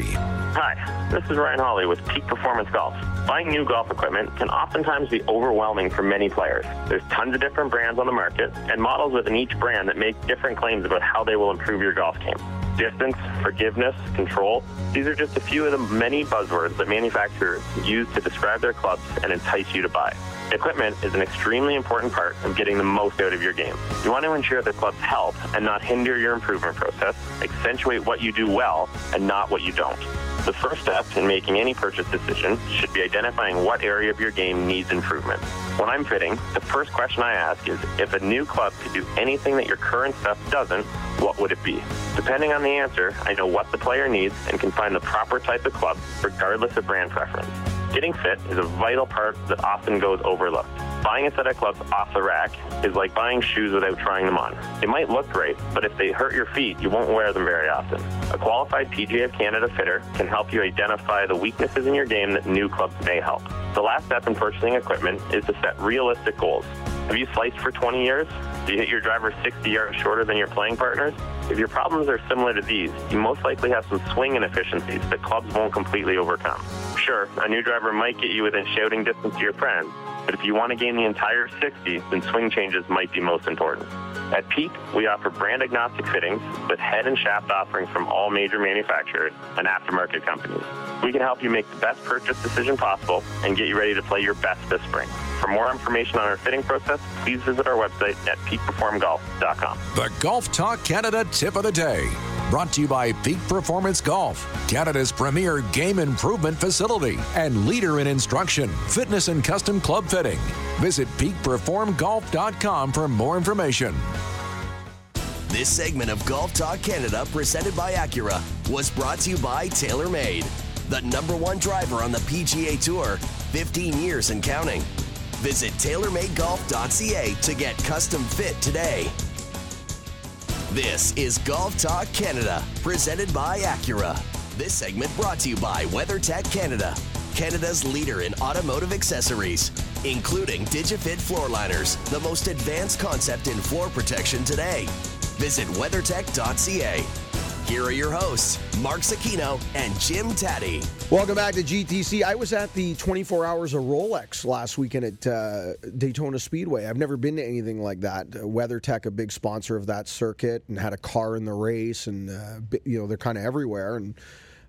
Hi, this is Ryan Hawley with Peak Performance Golf. Buying new golf equipment can oftentimes be overwhelming for many players. There's tons of different brands on the market and models within each brand that make different claims about how they will improve your golf game. Distance, forgiveness, control, these are just a few of the many buzzwords that manufacturers use to describe their clubs and entice you to buy. Equipment is an extremely important part of getting the most out of your game. You want to ensure that clubs help and not hinder your improvement process, accentuate what you do well and not what you don't. The first step in making any purchase decision should be identifying what area of your game needs improvement. When I'm fitting, the first question I ask is, if a new club could do anything that your current stuff doesn't, what would it be? Depending on the answer, I know what the player needs and can find the proper type of club regardless of brand preference. Getting fit is a vital part that often goes overlooked. Buying a set of clubs off the rack is like buying shoes without trying them on. They might look great, but if they hurt your feet, you won't wear them very often. A qualified P G A of Canada fitter can help you identify the weaknesses in your game that new clubs may help. The last step in purchasing equipment is to set realistic goals. Have you sliced for twenty years? Do you hit your driver sixty yards shorter than your playing partners? If your problems are similar to these, you most likely have some swing inefficiencies that clubs won't completely overcome. Sure, a new driver might get you within shouting distance to your friends, But if you want to gain the entire sixty, then swing changes might be most important. At Peak, we offer brand-agnostic fittings with head and shaft offerings from all major manufacturers and aftermarket companies. We can help you make the best purchase decision possible and get you ready to play your best this spring. For more information on our fitting process, please visit our website at peak perform golf dot com. The Golf Talk Canada Tip of the Day. Brought to you by Peak Performance Golf, Canada's premier game improvement facility and leader in instruction, fitness, and custom club fitting. Visit peak perform golf dot com for more information. This segment of Golf Talk Canada, presented by Acura, was brought to you by TaylorMade, the number one driver on the P G A Tour, fifteen years and counting. Visit tailor made golf dot c a to get custom fit today. This is Golf Talk Canada, presented by Acura. This segment brought to you by WeatherTech Canada, Canada's leader in automotive accessories, including DigiFit floor liners, the most advanced concept in floor protection today. Visit weather tech dot c a. Here are your hosts, Mark Zecchino and Jim Taddy. Welcome back to G T C. I was at the twenty-four Hours of Rolex last weekend at uh, Daytona Speedway. I've never been to anything like that. Uh, WeatherTech, a big sponsor of that circuit, and had a car in the race, and uh, you know they're kind of everywhere. And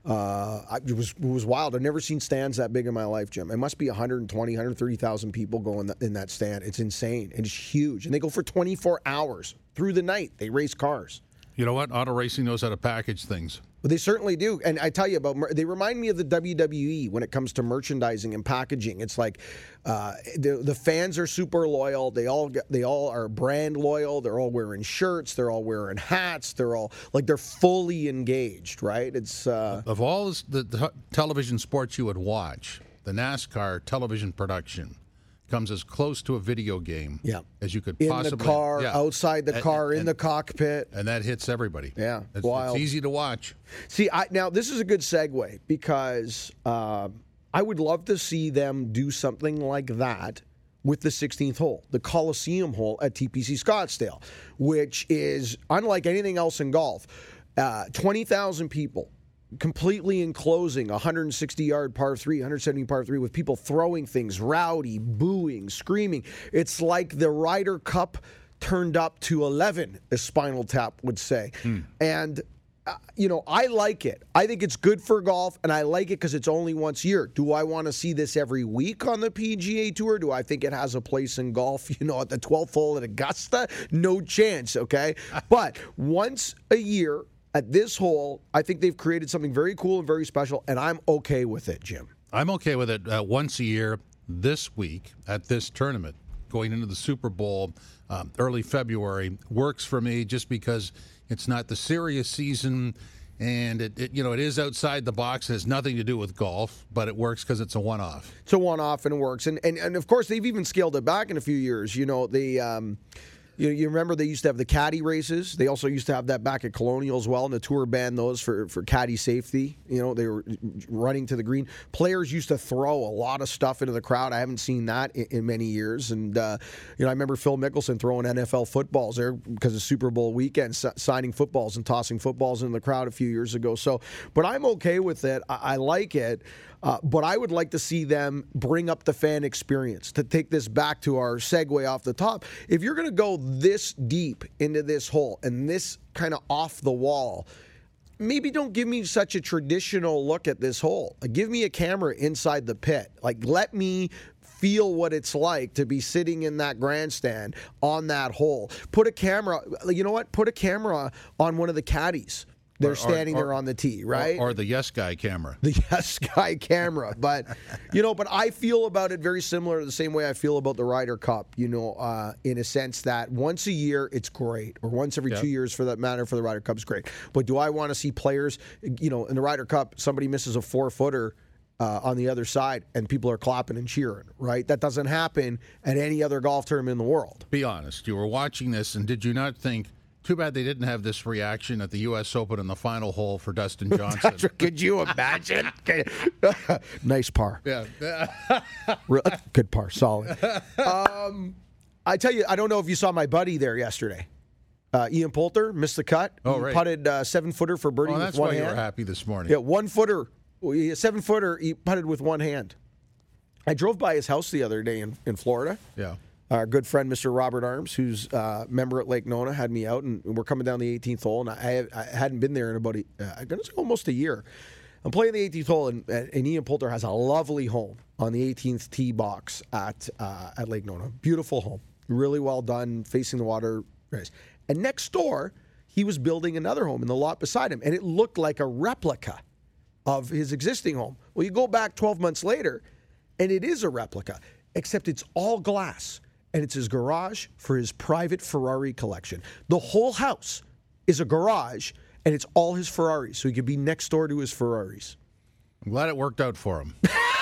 uh, I, it was it was wild. I've never seen stands that big in my life, Jim. It must be one hundred twenty, one hundred thirty thousand people go in, the, in that stand. It's insane. It's huge, and they go for twenty-four hours through the night. They race cars. You know what? Auto racing knows how to package things. Well, they certainly do. And I tell you about, they remind me of the W W E when it comes to merchandising and packaging. It's like uh, the the fans are super loyal. They all they all are brand loyal. They're all wearing shirts. They're all wearing hats. They're all like they're fully engaged, right? It's uh, of all the, the television sports you would watch, the NASCAR television production comes as close to a video game yeah. as you could in possibly. In the car, yeah. outside the and, car, and, in the cockpit. And that hits everybody. Yeah, it's, wild. It's easy to watch. See, I, now this is a good segue because uh, I would love to see them do something like that with the sixteenth hole, the Coliseum hole at T P C Scottsdale, which is unlike anything else in golf. Uh, twenty thousand people. Completely enclosing a one hundred sixty yard par three, one hundred seventy par three with people throwing things, rowdy, booing, screaming. It's like the Ryder Cup turned up to eleven, as Spinal Tap would say. Mm. And, uh, you know, I like it. I think it's good for golf, and I like it because it's only once a year. Do I want to see this every week on the P G A Tour? Do I think it has a place in golf, you know, at the twelfth hole at Augusta? No chance, okay? But once a year, at this hole, I think they've created something very cool and very special, and I'm okay with it, Jim. I'm okay with it uh, once a year this week at this tournament. Going into the Super Bowl um, early February works for me just because it's not the serious season, and it, it you know it is outside the box. It has nothing to do with golf, but it works because it's a one-off. It's a one-off, and it works. And, and, and of course, they've even scaled it back in a few years. You know, the... Um, You, you remember they used to have the caddy races. They also used to have that back at Colonial as well, and the tour banned those for, for caddy safety. You know, they were running to the green. Players used to throw a lot of stuff into the crowd. I haven't seen that in, in many years. And, uh, you know, I remember Phil Mickelson throwing N F L footballs there because of Super Bowl weekend, s- signing footballs and tossing footballs into the crowd a few years ago. So, but I'm okay with it. I, I like it. Uh, but I would like to see them bring up the fan experience. To take this back to our segue off the top, if you're going to go this deep into this hole and this kind of off the wall, maybe don't give me such a traditional look at this hole. Like, give me a camera inside the pit. Like, let me feel what it's like to be sitting in that grandstand on that hole. Put a camera, you know what? Put a camera on one of the caddies. They're or, standing or, there on the tee, right? Or, or the Yes Guy camera. The Yes Guy camera. But, you know, but I feel about it very similar to the same way I feel about the Ryder Cup, you know, uh, in a sense that once a year, it's great. Or once every yep. two years, for that matter, for the Ryder Cup is great. But do I want to see players, you know, in the Ryder Cup, somebody misses a four-footer uh, on the other side and people are clapping and cheering, right? That doesn't happen at any other golf tournament in the world. Be honest. You were watching this, and did you not think, too bad they didn't have this reaction at the U S Open in the final hole for Dustin Johnson. Could you imagine? Nice par. Yeah. Good par. Solid. Um, I tell you, I don't know if you saw my buddy there yesterday. Uh, Ian Poulter missed the cut. Oh, he right. putted uh, seven-footer for birdie oh, with one hand. That's why you were happy this morning. Yeah, one-footer. Seven-footer, he putted with one hand. I drove by his house the other day in, in Florida. Yeah. Our good friend, Mister Robert Arms, who's a uh, member at Lake Nona, had me out, and we're coming down the eighteenth hole, and I, I hadn't been there in about, a, uh, I'm going to say almost a year. I'm playing the eighteenth hole, and, and Ian Poulter has a lovely home on the eighteenth tee box at uh, at Lake Nona. Beautiful home. Really well done, facing the water. And next door, he was building another home in the lot beside him, and it looked like a replica of his existing home. Well, you go back twelve months later, and it is a replica, except it's all glass. And it's his garage for his private Ferrari collection. The whole house is a garage, and it's all his Ferraris, so he could be next door to his Ferraris. I'm glad it worked out for him.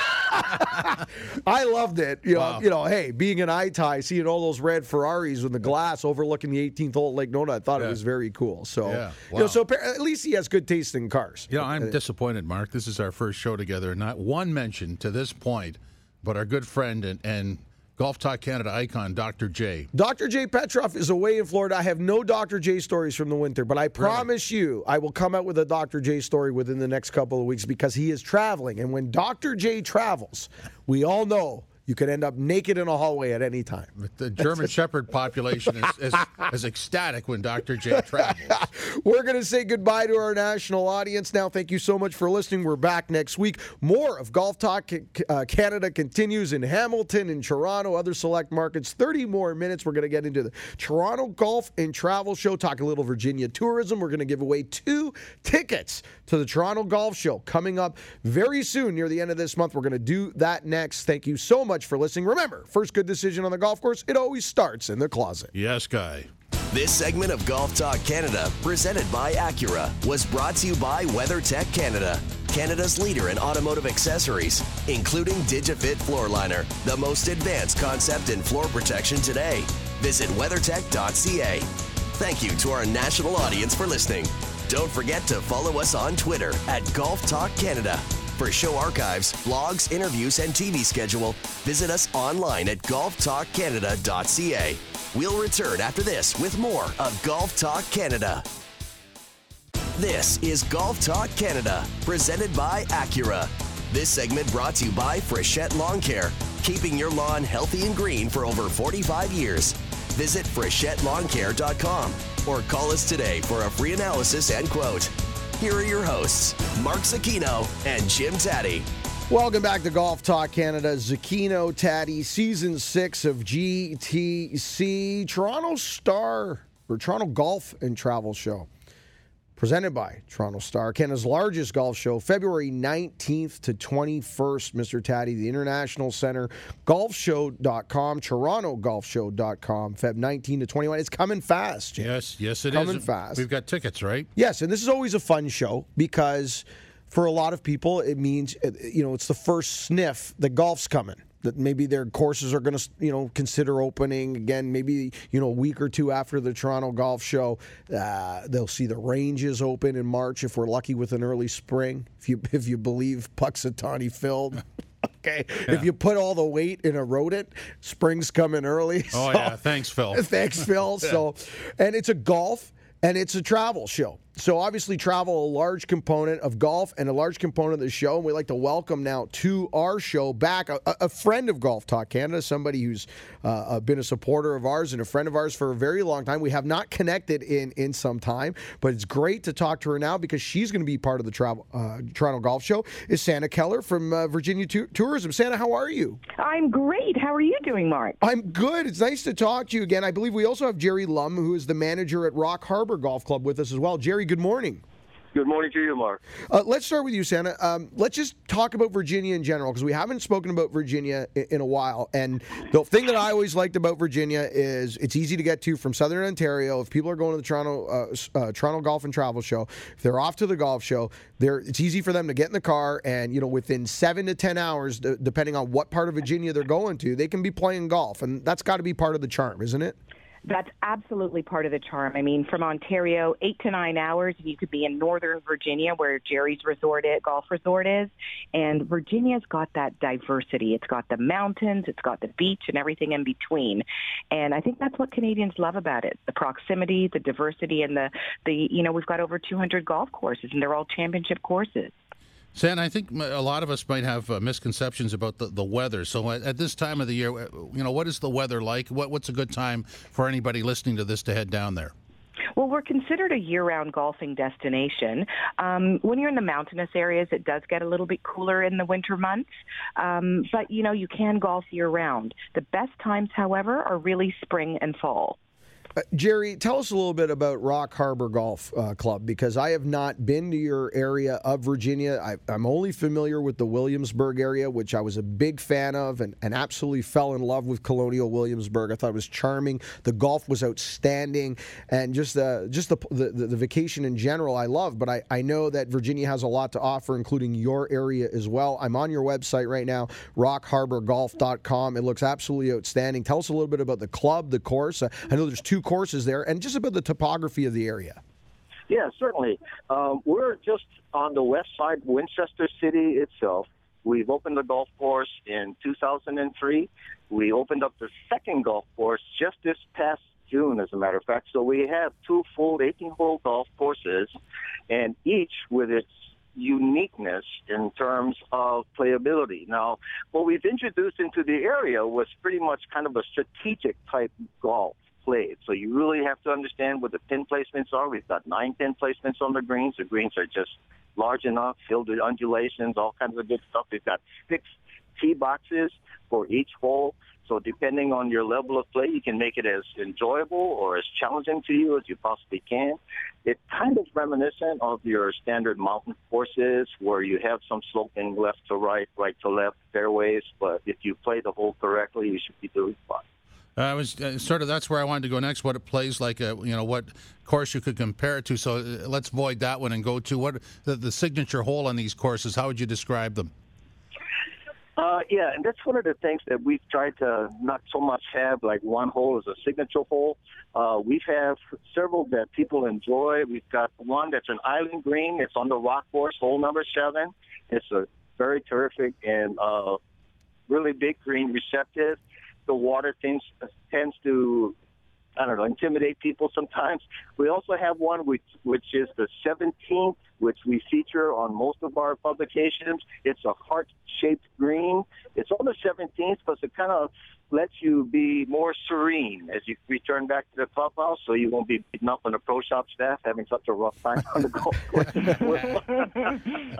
I loved it. You know, Wow. you know, hey, being an I T I, seeing all those red Ferraris with the glass overlooking the eighteenth hole at Lake Nona, I thought Yeah. it was very cool. So, Yeah. you know, Wow. so at least he has good taste in cars. You know, I'm disappointed, Mark. This is our first show together. Not one mention to this point, but our good friend and, and Golf Talk Canada icon, Doctor J. Doctor J. Petroff is away in Florida. I have no Doctor J stories from the winter, but I promise you I will come out with a Doctor J story within the next couple of weeks because he is traveling. And when Doctor J travels, we all know you could end up naked in a hallway at any time. The German Shepherd population is, is, is ecstatic when Doctor J travels. We're going to say goodbye to our national audience now. Thank you so much for listening. We're back next week. More of Golf Talk uh, Canada continues in Hamilton and Toronto, other select markets. thirty more minutes. We're going to get into the Toronto Golf and Travel Show, talk a little Virginia tourism. We're going to give away two tickets to the Toronto Golf Show coming up very soon near the end of this month. We're going to do that next. Thank you so much for listening. Remember, first good decision on the golf course, it always starts in the closet. Yes, Guy. This segment of Golf Talk Canada, presented by Acura, was brought to you by WeatherTech Canada, Canada's leader in automotive accessories, including DigiFit Floor Liner, the most advanced concept in floor protection today. Visit weathertech dot c a. Thank you to our national audience for listening. Don't forget to follow us on Twitter at Golf Talk Canada. For show archives, blogs, interviews, and T V schedule, visit us online at golf talk canada dot c a. We'll return after this with more of Golf Talk Canada. This is Golf Talk Canada, presented by Acura. This segment brought to you by Frechette Lawn Care, keeping your lawn healthy and green for over forty-five years. Visit frechette lawn care dot com or call us today for a free analysis and quote. Here are your hosts, Mark Zucchino and Jim Taddy. Welcome back to Golf Talk Canada. Zucchino Taddy, Season six of G T C. Toronto Star, or Toronto Golf and Travel Show. Presented by Toronto Star, Canada's largest golf show, February nineteenth to twenty-first, Mister Taddy, the International Center, golf show dot com, toronto golf show dot com, February nineteenth to twenty-one. It's coming fast, Jim. Yes, yes, it is. Coming fast. We've got tickets, right? Yes, and this is always a fun show because for a lot of people, it means, you know, it's the first sniff that golf's coming. That maybe their courses are going to, you know, consider opening again. Maybe, you know, a week or two after the Toronto Golf Show, uh, they'll see the ranges open in March if we're lucky with an early spring. If you if you believe Puxatawny filled. Okay, Yeah. If you put all the weight in a rodent, spring's coming early. Oh, So- yeah. Thanks, Phil. Thanks, Phil. So, and it's a golf and it's a travel show. So obviously travel, a large component of golf and a large component of the show. And we'd like to welcome now to our show back a, a friend of Golf Talk Canada, somebody who's uh, been a supporter of ours and a friend of ours for a very long time. We have not connected in, in some time, but it's great to talk to her now because she's going to be part of the travel, uh, Toronto Golf Show. Is Santa Keller from uh, Virginia tu- Tourism. Santa, how are you? I'm great. How are you doing, Mark? I'm good. It's nice to talk to you again. I believe we also have Jerry Lum, who is the manager at Rock Harbor Golf Club, with us as well. Jerry, good morning. Good morning to you, Mark. Uh, let's start with you, Santa. Um, let's just talk about Virginia in general, because we haven't spoken about Virginia in, in a while. And the thing that I always liked about Virginia is it's easy to get to from Southern Ontario. If people are going to the Toronto uh, uh, Toronto Golf and Travel Show, if they're off to the golf show, they're, it's easy for them to get in the car and, you know, within seven to ten hours, d- depending on what part of Virginia they're going to, they can be playing golf. And that's got to be part of the charm, isn't it? That's absolutely part of the charm. I mean, from Ontario, eight to nine hours, you could be in Northern Virginia, where Jerry's resort, is, golf resort is. And Virginia's got that diversity. It's got the mountains, it's got the beach, and everything in between. And I think that's what Canadians love about it: the proximity, the diversity, and the the you know we've got over two hundred golf courses, and they're all championship courses. Sam, I think a lot of us might have uh, misconceptions about the, the weather. So at, at this time of the year, you know, what is the weather like? What, what's a good time for anybody listening to this to head down there? Well, we're considered a year-round golfing destination. Um, when you're in the mountainous areas, it does get a little bit cooler in the winter months. Um, but, you know, you can golf year-round. The best times, however, are really spring and fall. Uh, Jerry, tell us a little bit about Rock Harbor Golf uh, Club, because I have not been to your area of Virginia. I, I'm only familiar with the Williamsburg area, which I was a big fan of and, and absolutely fell in love with Colonial Williamsburg. I thought it was charming. The golf was outstanding, and just the just the the, the vacation in general I love. But I, I know that Virginia has a lot to offer, including your area as well. I'm on your website right now, rock harbor golf dot com. It looks absolutely outstanding. Tell us a little bit about the club, the course. Uh, I know there's two courses there, and just about the topography of the area. Yeah, certainly. Um, we're just on the west side, Winchester City itself. We've opened the golf course in two thousand three. We opened up the second golf course just this past June, as a matter of fact. So we have two full eighteen-hole golf courses, and each with its uniqueness in terms of playability. Now, what we've introduced into the area was pretty much kind of a strategic type golf played. So you really have to understand what the pin placements are. We've got nine pin placements on the greens. The greens are just large enough, filled with undulations, all kinds of good stuff. We've got six tee boxes for each hole. So depending on your level of play, you can make it as enjoyable or as challenging to you as you possibly can. It's kind of reminiscent of your standard mountain courses where you have some sloping left to right, right to left fairways. But if you play the hole correctly, you should be doing fine. I was uh, sort of that's where I wanted to go next. What it plays like, a, you know, what course you could compare it to. So uh, let's void that one and go to what the, the signature hole on these courses. How would you describe them? Uh, yeah, and that's one of the things that we've tried to not so much have like one hole as a signature hole. Uh, we have several that people enjoy. We've got one that's an island green. It's on the rock course, hole number seven. It's a very terrific and uh, really big green, receptive. The water tends, tends to, I don't know, intimidate people sometimes. We also have one which which is the seventeenth, which we feature on most of our publications. It's a heart-shaped green. It's on the seventeenth, but it kind of lets you be more serene as you return back to the clubhouse, so you won't be beaten up on the pro shop staff having such a rough time on the golf course.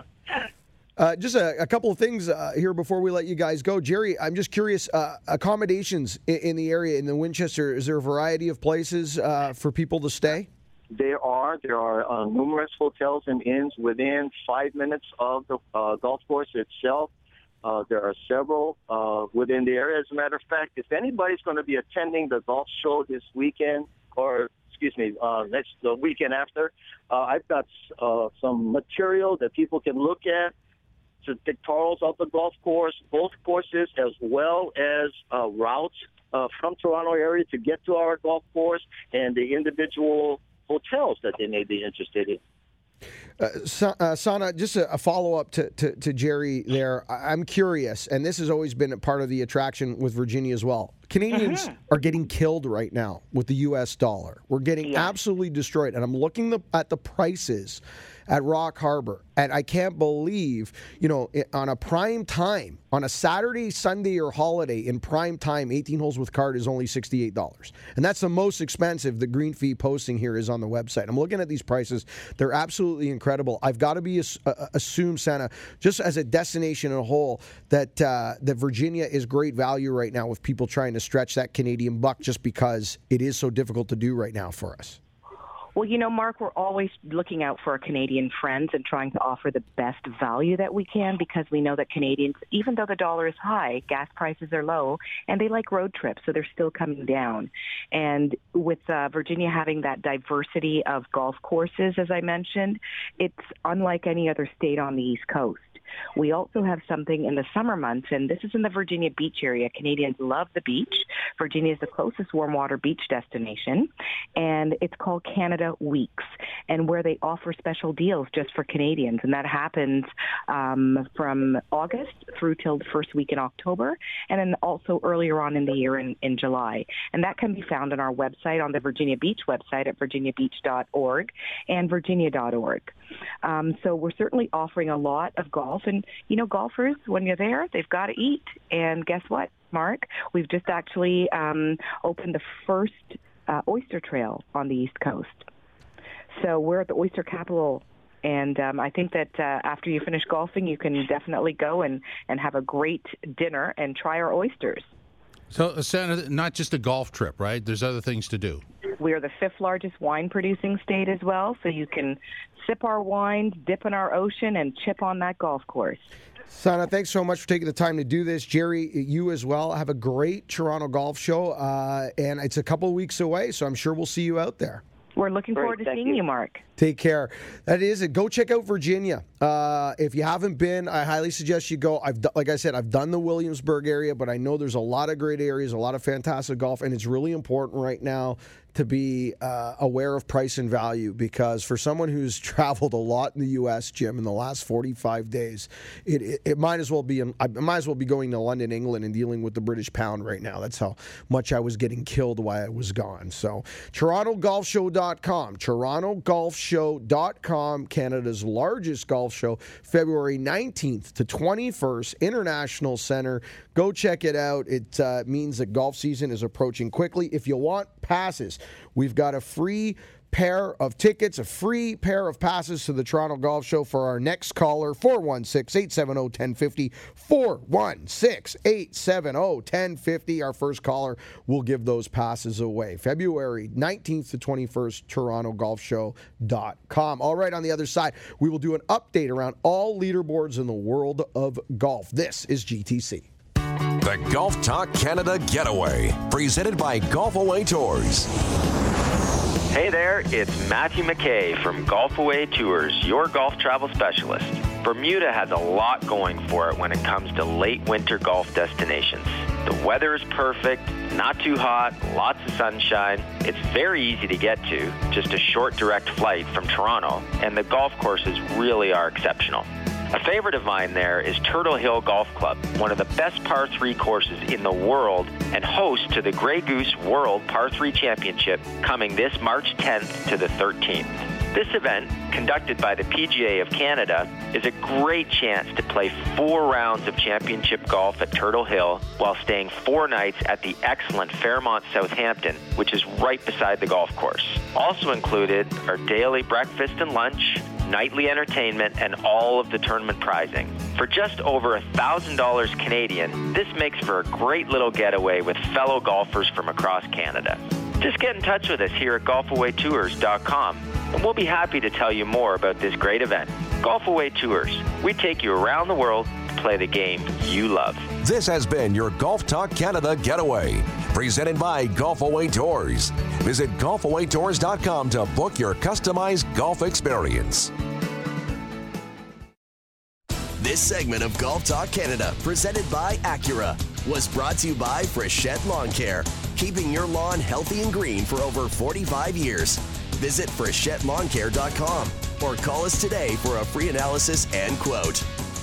Uh, just a, a couple of things uh, here before we let you guys go. Jerry, I'm just curious, uh, accommodations in, in the area, in the Winchester, is there a variety of places uh, for people to stay? There are. There are uh, numerous hotels and inns within five minutes of the uh, golf course itself. Uh, there are several uh, within the area. As a matter of fact, if anybody's going to be attending the golf show this weekend, or excuse me, uh, next the weekend after, uh, I've got uh, some material that people can look at, to pictorials of the golf course, both courses, as well as uh, routes uh, from Toronto area to get to our golf course, and the individual hotels that they may be interested in. Uh, Sa- uh, Sana, just a, a follow-up to, to, to Jerry there. I- I'm curious, and this has always been a part of the attraction with Virginia as well. Canadians uh-huh. are getting killed right now with the U S dollar. We're getting yeah. absolutely destroyed, and I'm looking the, at the prices at Rock Harbor, and I can't believe, you know, on a prime time, on a Saturday, Sunday, or holiday in prime time, eighteen holes with card is only sixty-eight dollars. And that's the most expensive the Green Fee posting here is on the website. I'm looking at these prices. They're absolutely incredible. I've got to be uh, assume, Santa, just as a destination in a whole, that, uh, that Virginia is great value right now with people trying to stretch that Canadian buck just because it is so difficult to do right now for us. Well, you know, Mark, we're always looking out for our Canadian friends and trying to offer the best value that we can, because we know that Canadians, even though the dollar is high, gas prices are low, and they like road trips, so they're still coming down. And with uh, Virginia having that diversity of golf courses, as I mentioned, it's unlike any other state on the East Coast. We also have something in the summer months, and this is in the Virginia Beach area. Canadians love the beach. Virginia is the closest warm water beach destination, and it's called Canada Weeks, and where they offer special deals just for Canadians, and that happens um, from August through till the first week in October, and then also earlier on in the year in, in July. And that can be found on our website, on the Virginia Beach website at virginia beach dot org and virginia dot org. Um, so we're certainly offering a lot of golf. And, you know, golfers, when you're there, they've got to eat. And guess what, Mark? We've just actually um, opened the first uh, oyster trail on the East Coast. So we're at the oyster capital. And um, I think that uh, after you finish golfing, you can definitely go and, and have a great dinner and try our oysters. So, Santa, not just a golf trip, right? There's other things to do. We are the fifth largest wine-producing state as well, so you can sip our wine, dip in our ocean, and chip on that golf course. Sana, thanks so much for taking the time to do this. Jerry, you as well. Have a great Toronto Golf Show, uh, and it's a couple of weeks away, so I'm sure we'll see you out there. We're looking Great, forward to seeing you. you, Mark. Take care. That is it. Go check out Virginia. Uh, if you haven't been, I highly suggest you go. I've, like I said, I've done the Williamsburg area, but I know there's a lot of great areas, a lot of fantastic golf, and it's really important right now to be uh, aware of price and value, because for someone who's traveled a lot in the U S, Jim, in the last forty-five days, it, it, it might as well be in, I might as well be going to London, England, and dealing with the British pound right now. That's how much I was getting killed while I was gone. So, Toronto Golf Show dot com, Toronto Golf Show dot com, Canada's largest golf show, February nineteenth to twenty-first, International Centre. Go check it out. It uh, means that golf season is approaching quickly. If you want passes, we've got a free pair of tickets, a free pair of passes to the Toronto Golf Show for our next caller, four one six, eight seven zero, one zero five zero, four one six, eight seven zero, one zero five zero. Our first caller will give those passes away. February nineteenth to twenty-first, Toronto Golf Show dot com. All right, on the other side, we will do an update around all leaderboards in the world of golf. This is G T C. The Golf Talk Canada Getaway, presented by Golf Away Tours. Hey there, it's Matthew McKay from Golf Away Tours, your golf travel specialist. Bermuda has a lot going for it when it comes to late winter golf destinations. The weather is perfect, not too hot, lots of sunshine. It's very easy to get to, just a short direct flight from Toronto, and the golf courses really are exceptional. A favorite of mine there is Turtle Hill Golf Club, one of the best par three courses in the world and host to the Grey Goose World Par three Championship coming this March tenth to the thirteenth. This event, conducted by the P G A of Canada, is a great chance to play four rounds of championship golf at Turtle Hill while staying four nights at the excellent Fairmont Southampton, which is right beside the golf course. Also included are daily breakfast and lunch, nightly entertainment, and all of the tournament prizing. For just over one thousand dollars Canadian, this makes for a great little getaway with fellow golfers from across Canada. Just get in touch with us here at golf away tours dot com, and we'll be happy to tell you more about this great event. Golf Away Tours. We take you around the world to play the game you love. This has been your Golf Talk Canada Getaway, presented by Golf Away Tours. Visit golf away tours dot com to book your customized golf experience. This segment of Golf Talk Canada, presented by Acura, was brought to you by Frechette Lawn Care, keeping your lawn healthy and green for over forty-five years. Visit frechette lawn care dot com or call us today for a free analysis and quote.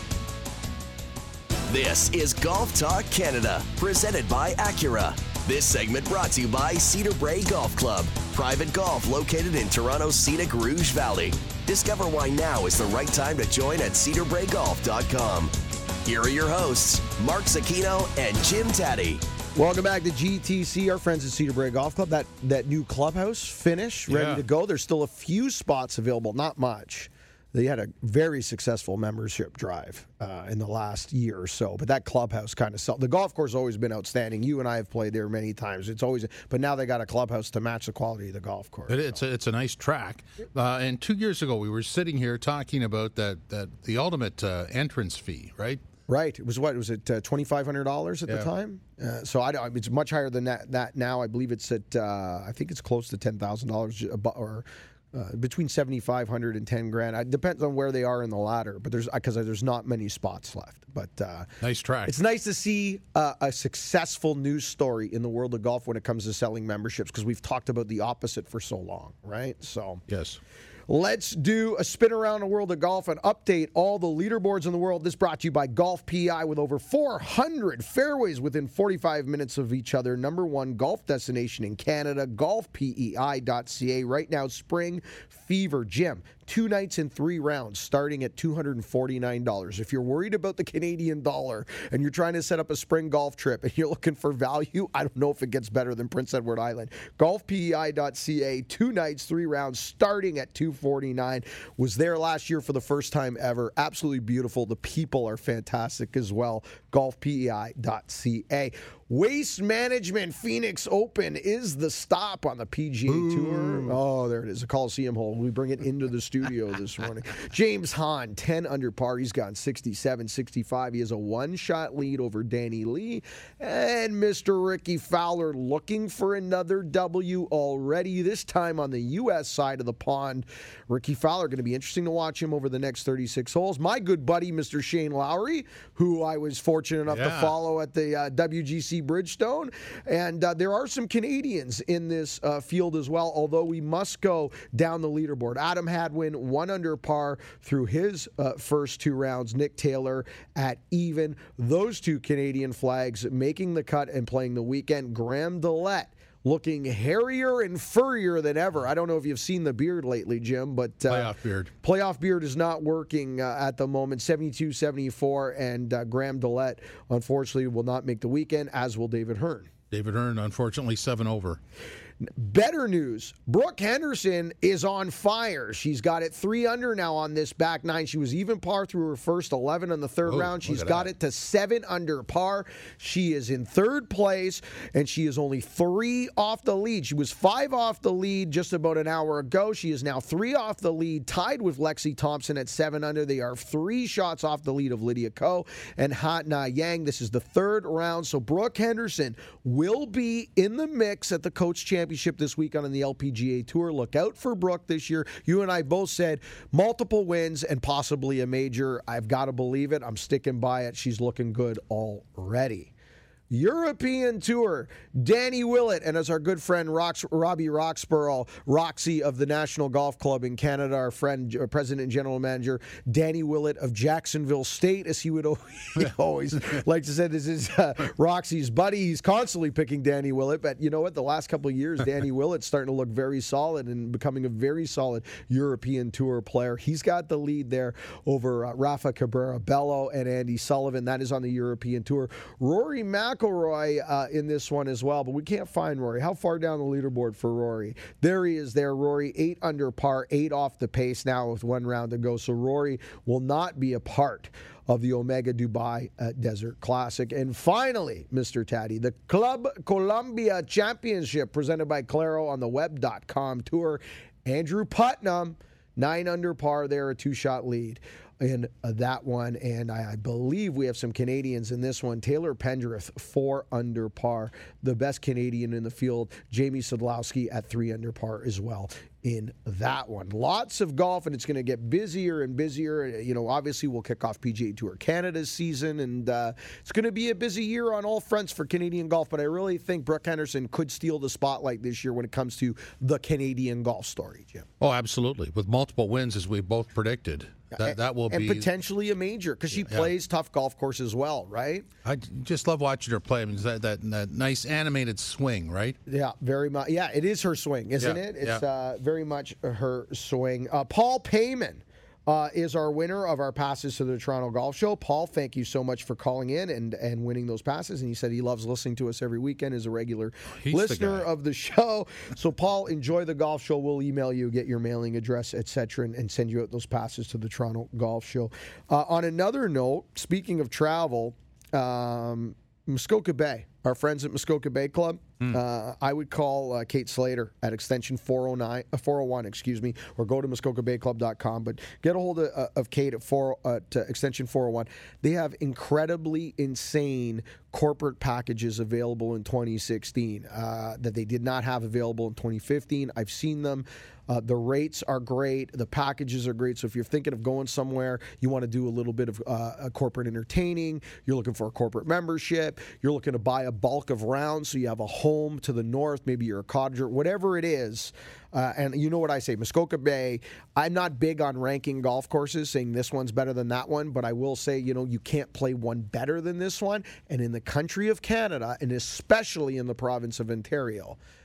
This is Golf Talk Canada, presented by Acura. This segment brought to you by Cedar Brae Golf Club, private golf located in Toronto's scenic Rouge Valley. Discover why now is the right time to join at cedar brae golf dot com. Here are your hosts, Mark Zecchino and Jim Taddy. Welcome back to G T C, our friends at Cedar Brae Golf Club. That that new clubhouse finished, ready Yeah. to go. There's still a few spots available, not much. They had a very successful membership drive uh, in the last year or so, but that clubhouse kind of sold. The golf course has always been outstanding. You and I have played there many times. It's always, but now they got a clubhouse to match the quality of the golf course. It, it's a, it's a nice track. Uh, and two years ago, we were sitting here talking about that that the ultimate uh, entrance fee, right? Right. It was what? Was it uh, twenty-five hundred dollars at Yeah. the time? Uh, so I don't, it's much higher than that, that now. I believe it's at, uh, I think it's close to ten thousand dollars or uh, between seventy-five hundred dollars and ten grand. It depends on where they are in the ladder, but there's, because there's not many spots left. But uh, Nice track. it's nice to see uh, a successful news story in the world of golf when it comes to selling memberships, because we've talked about the opposite for so long, right? So Yes. let's do a spin around the world of golf and update all the leaderboards in the world. This brought to you by Golf P I, with over four hundred fairways within forty-five minutes of each other. Number one golf destination in Canada, golf P E I dot C A. Right now, spring fever. Jim, two nights and three rounds starting at two hundred forty-nine dollars. If you're worried about the Canadian dollar and you're trying to set up a spring golf trip and you're looking for value, I don't know if it gets better than Prince Edward Island. golf p e i dot c a, two nights, three rounds starting at two hundred forty-nine dollars. Was there last year for the first time ever. Absolutely beautiful. The people are fantastic as well. golf p e i dot c a. Waste Management Phoenix Open is the stop on the P G A Ooh. Tour. Oh, there it is, a Coliseum hole. We bring it into the studio this morning. James Hahn, ten under par. He's gone sixty-seven, sixty-five. He has a one-shot lead over Danny Lee. And Mister Ricky Fowler looking for another W already, this time on the U S side of the pond. Ricky Fowler, going to be interesting to watch him over the next thirty-six holes. My good buddy, Mister Shane Lowry, who I was fortunate enough yeah. to follow at the uh, W G C Bridgestone. And uh, there are some Canadians in this uh, field as well, although we must go down the leaderboard. Adam Hadwin, one under par through his uh, first two rounds. Nick Taylor at even. Those two Canadian flags making the cut and playing the weekend. Graham Dillette looking hairier and furrier than ever. I don't know if you've seen the beard lately, Jim, but uh, playoff beard. Playoff beard is not working uh, at the moment. seventy-two seventy-four, and uh, Graham Dillette, unfortunately, will not make the weekend, as will David Hearn. David Hearn, unfortunately, seven over. Better news, Brooke Henderson is on fire. She's got it three under now on this back nine. She was even par through her first eleven on the third oh, round. She's got that. it to seven under par. She is in third place, and she is only three off the lead. She was five off the lead just about an hour ago. She is now three off the lead, tied with Lexi Thompson at seven under. They are three shots off the lead of Lydia Ko and Ha Na Yang. This is the third round, so Brooke Henderson will be in the mix at the Coach Championship this weekend on the L P G A Tour. Look out for Brooke this year. You and I both said multiple wins and possibly a major. I've got to believe it. I'm sticking by it. She's looking good already. European Tour, Danny Willett, and as our good friend Rox, Robbie Roxborough, Roxy of the National Golf Club in Canada, our friend, uh, President and General Manager, Danny Willett of Jacksonville State, as he would always, always like to say, this is uh, Roxy's buddy. He's constantly picking Danny Willett, but you know what? The last couple of years, Danny Willett's starting to look very solid and becoming a very solid European Tour player. He's got the lead there over uh, Rafa Cabrera Bello and Andy Sullivan. That is on the European Tour. Rory McIlroy McIlroy uh, in this one as well, but we can't find Rory. How far down the leaderboard for Rory? There he is there, Rory, eight under par, eight off the pace now with one round to go. So Rory will not be a part of the Omega Dubai uh, Desert Classic. And finally, Mister Taddy, the Club Columbia Championship presented by Claro on the web dot com tour. Andrew Putnam, nine under par there, a two-shot lead in uh, that one, and I, I believe we have some Canadians in this one. Taylor Pendrith, four under par, the best Canadian in the field. Jamie Sadlowski at three under par as well in that one. Lots of golf, and it's going to get busier and busier. You know, obviously we'll kick off P G A Tour Canada's season, and uh, it's going to be a busy year on all fronts for Canadian golf, but I really think Brooke Henderson could steal the spotlight this year when it comes to the Canadian golf story, Jim. Oh, absolutely. With multiple wins, as we both predicted. That, that will and be, potentially a major, because she yeah. plays tough golf course as well, right? I just love watching her play. I mean, that, that that nice animated swing, right? Yeah, very much. Yeah, it is her swing, isn't yeah. it? It's yeah. uh, very much her swing. Uh, Paul Payman uh, is our winner of our passes to the Toronto Golf Show. Paul, thank you so much for calling in and, and winning those passes. And he said he loves listening to us every weekend, is a regular He's listener the of the show. So, Paul, enjoy the golf show. We'll email you, get your mailing address, et cetera, and, and send you out those passes to the Toronto Golf Show. Uh, on another note, speaking of travel, um, Muskoka Bay, our friends at Muskoka Bay Club, mm. uh, I would call uh, Kate Slater at extension four oh nine, uh, four oh one, excuse me, or go to muskoka bay club dot com. But get a hold of, uh, of Kate at, four, uh, to extension four oh one. They have incredibly insane corporate packages available in twenty sixteen uh, that they did not have available in twenty fifteen. I've seen them. Uh, the rates are great. The packages are great. So if you're thinking of going somewhere, you want to do a little bit of uh, a corporate entertaining, you're looking for a corporate membership, you're looking to buy a bulk of rounds so you have a home to the north, maybe you're a cottager, whatever it is. Uh, and you know what I say, Muskoka Bay, I'm not big on ranking golf courses, saying this one's better than that one, but I will say, you know, you can't play one better than this one. And in the country of Canada, and especially in the province of Ontario,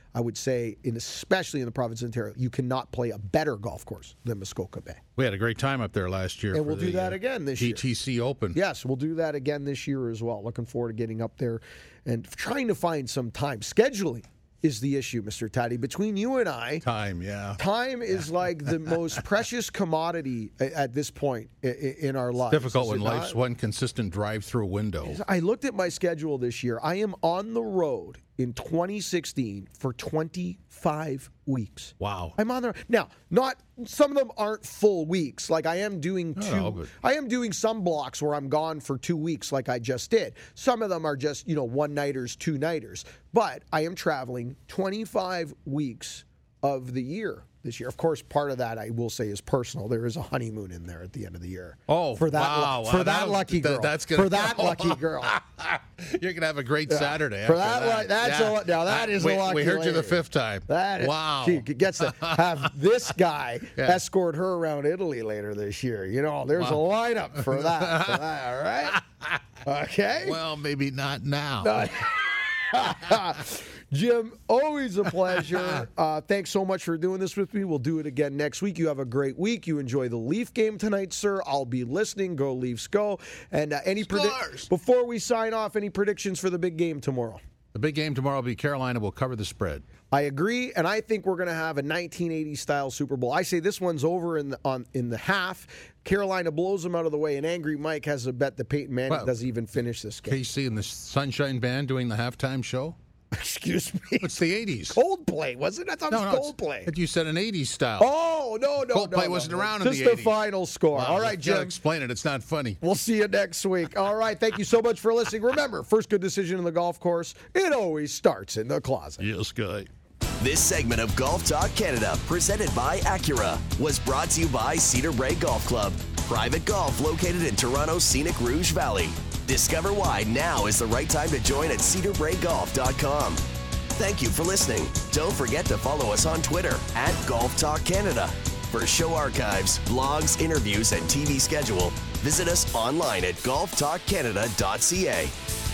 I would say, in especially in the province of Ontario, you cannot play a better golf course than Muskoka Bay. We had a great time up there last year. And for we'll the, do that uh, again this G year. T C Open. Yes, we'll do that again this year as well. Looking forward to getting up there and trying to find some time. Scheduling is the issue, Mister Taddy. Between you and I, time, yeah, time is yeah. like the most precious commodity at this point in our lives. It's difficult when not? life's one consistent drive-through window. I looked at my schedule this year. I am on the road in twenty sixteen for twenty-five weeks. Wow. I'm on there now. Not some of them aren't full weeks. Like I am doing two. Oh, but... I am doing some blocks where I'm gone for two weeks, like I just did. Some of them are just you know one nighters, two nighters. But I am traveling twenty-five weeks of the year this year. Of course, part of that I will say is personal. There is a honeymoon in there at the end of the year. Oh, for that wow, for wow, that, that lucky girl. That, that's gonna, for that oh, lucky girl. You're gonna have a great yeah. Saturday. For after that, that. that's yeah. a now that is we, a lucky. We heard lady. you the fifth time. That is, wow. She gets to have this guy yeah. escort her around Italy later this year. You know, there's wow. a lineup for that. For that, all right. Okay. Well, maybe not now. Jim, always a pleasure. Uh, thanks so much for doing this with me. We'll do it again next week. You have a great week. You enjoy the Leaf game tonight, sir. I'll be listening. Go Leafs, go. And uh, any predi- before we sign off, any predictions for the big game tomorrow? The big game tomorrow will be Carolina will cover the spread. I agree, and I think we're going to have a nineteen eighty style Super Bowl. I say this one's over in the on in the half. Carolina blows them out of the way, and Angry Mike has a bet that Peyton Manning well, doesn't even finish this game. K C and the Sunshine Band doing the halftime show? Excuse me. It's the eighties. Coldplay, wasn't it? I thought no, it was no, Coldplay. But you said an eighties style. Oh, no, no, Coldplay no, wasn't no. around Just in the eighties. Just the final score. Wow, all right, Jim. Explain it. It's not funny. We'll see you next week. All right. Thank you so much for listening. Remember, first good decision in the golf course, it always starts in the closet. Yes, guy. This segment of Golf Talk Canada, presented by Acura, was brought to you by Cedar Brae Golf Club, private golf located in Toronto's scenic Rouge Valley. Discover why now is the right time to join at cedar bray golf dot com. Thank you for listening. Don't forget to follow us on Twitter at Golf Talk Canada. For show archives, blogs, interviews, and T V schedule, visit us online at golf talk canada dot c a.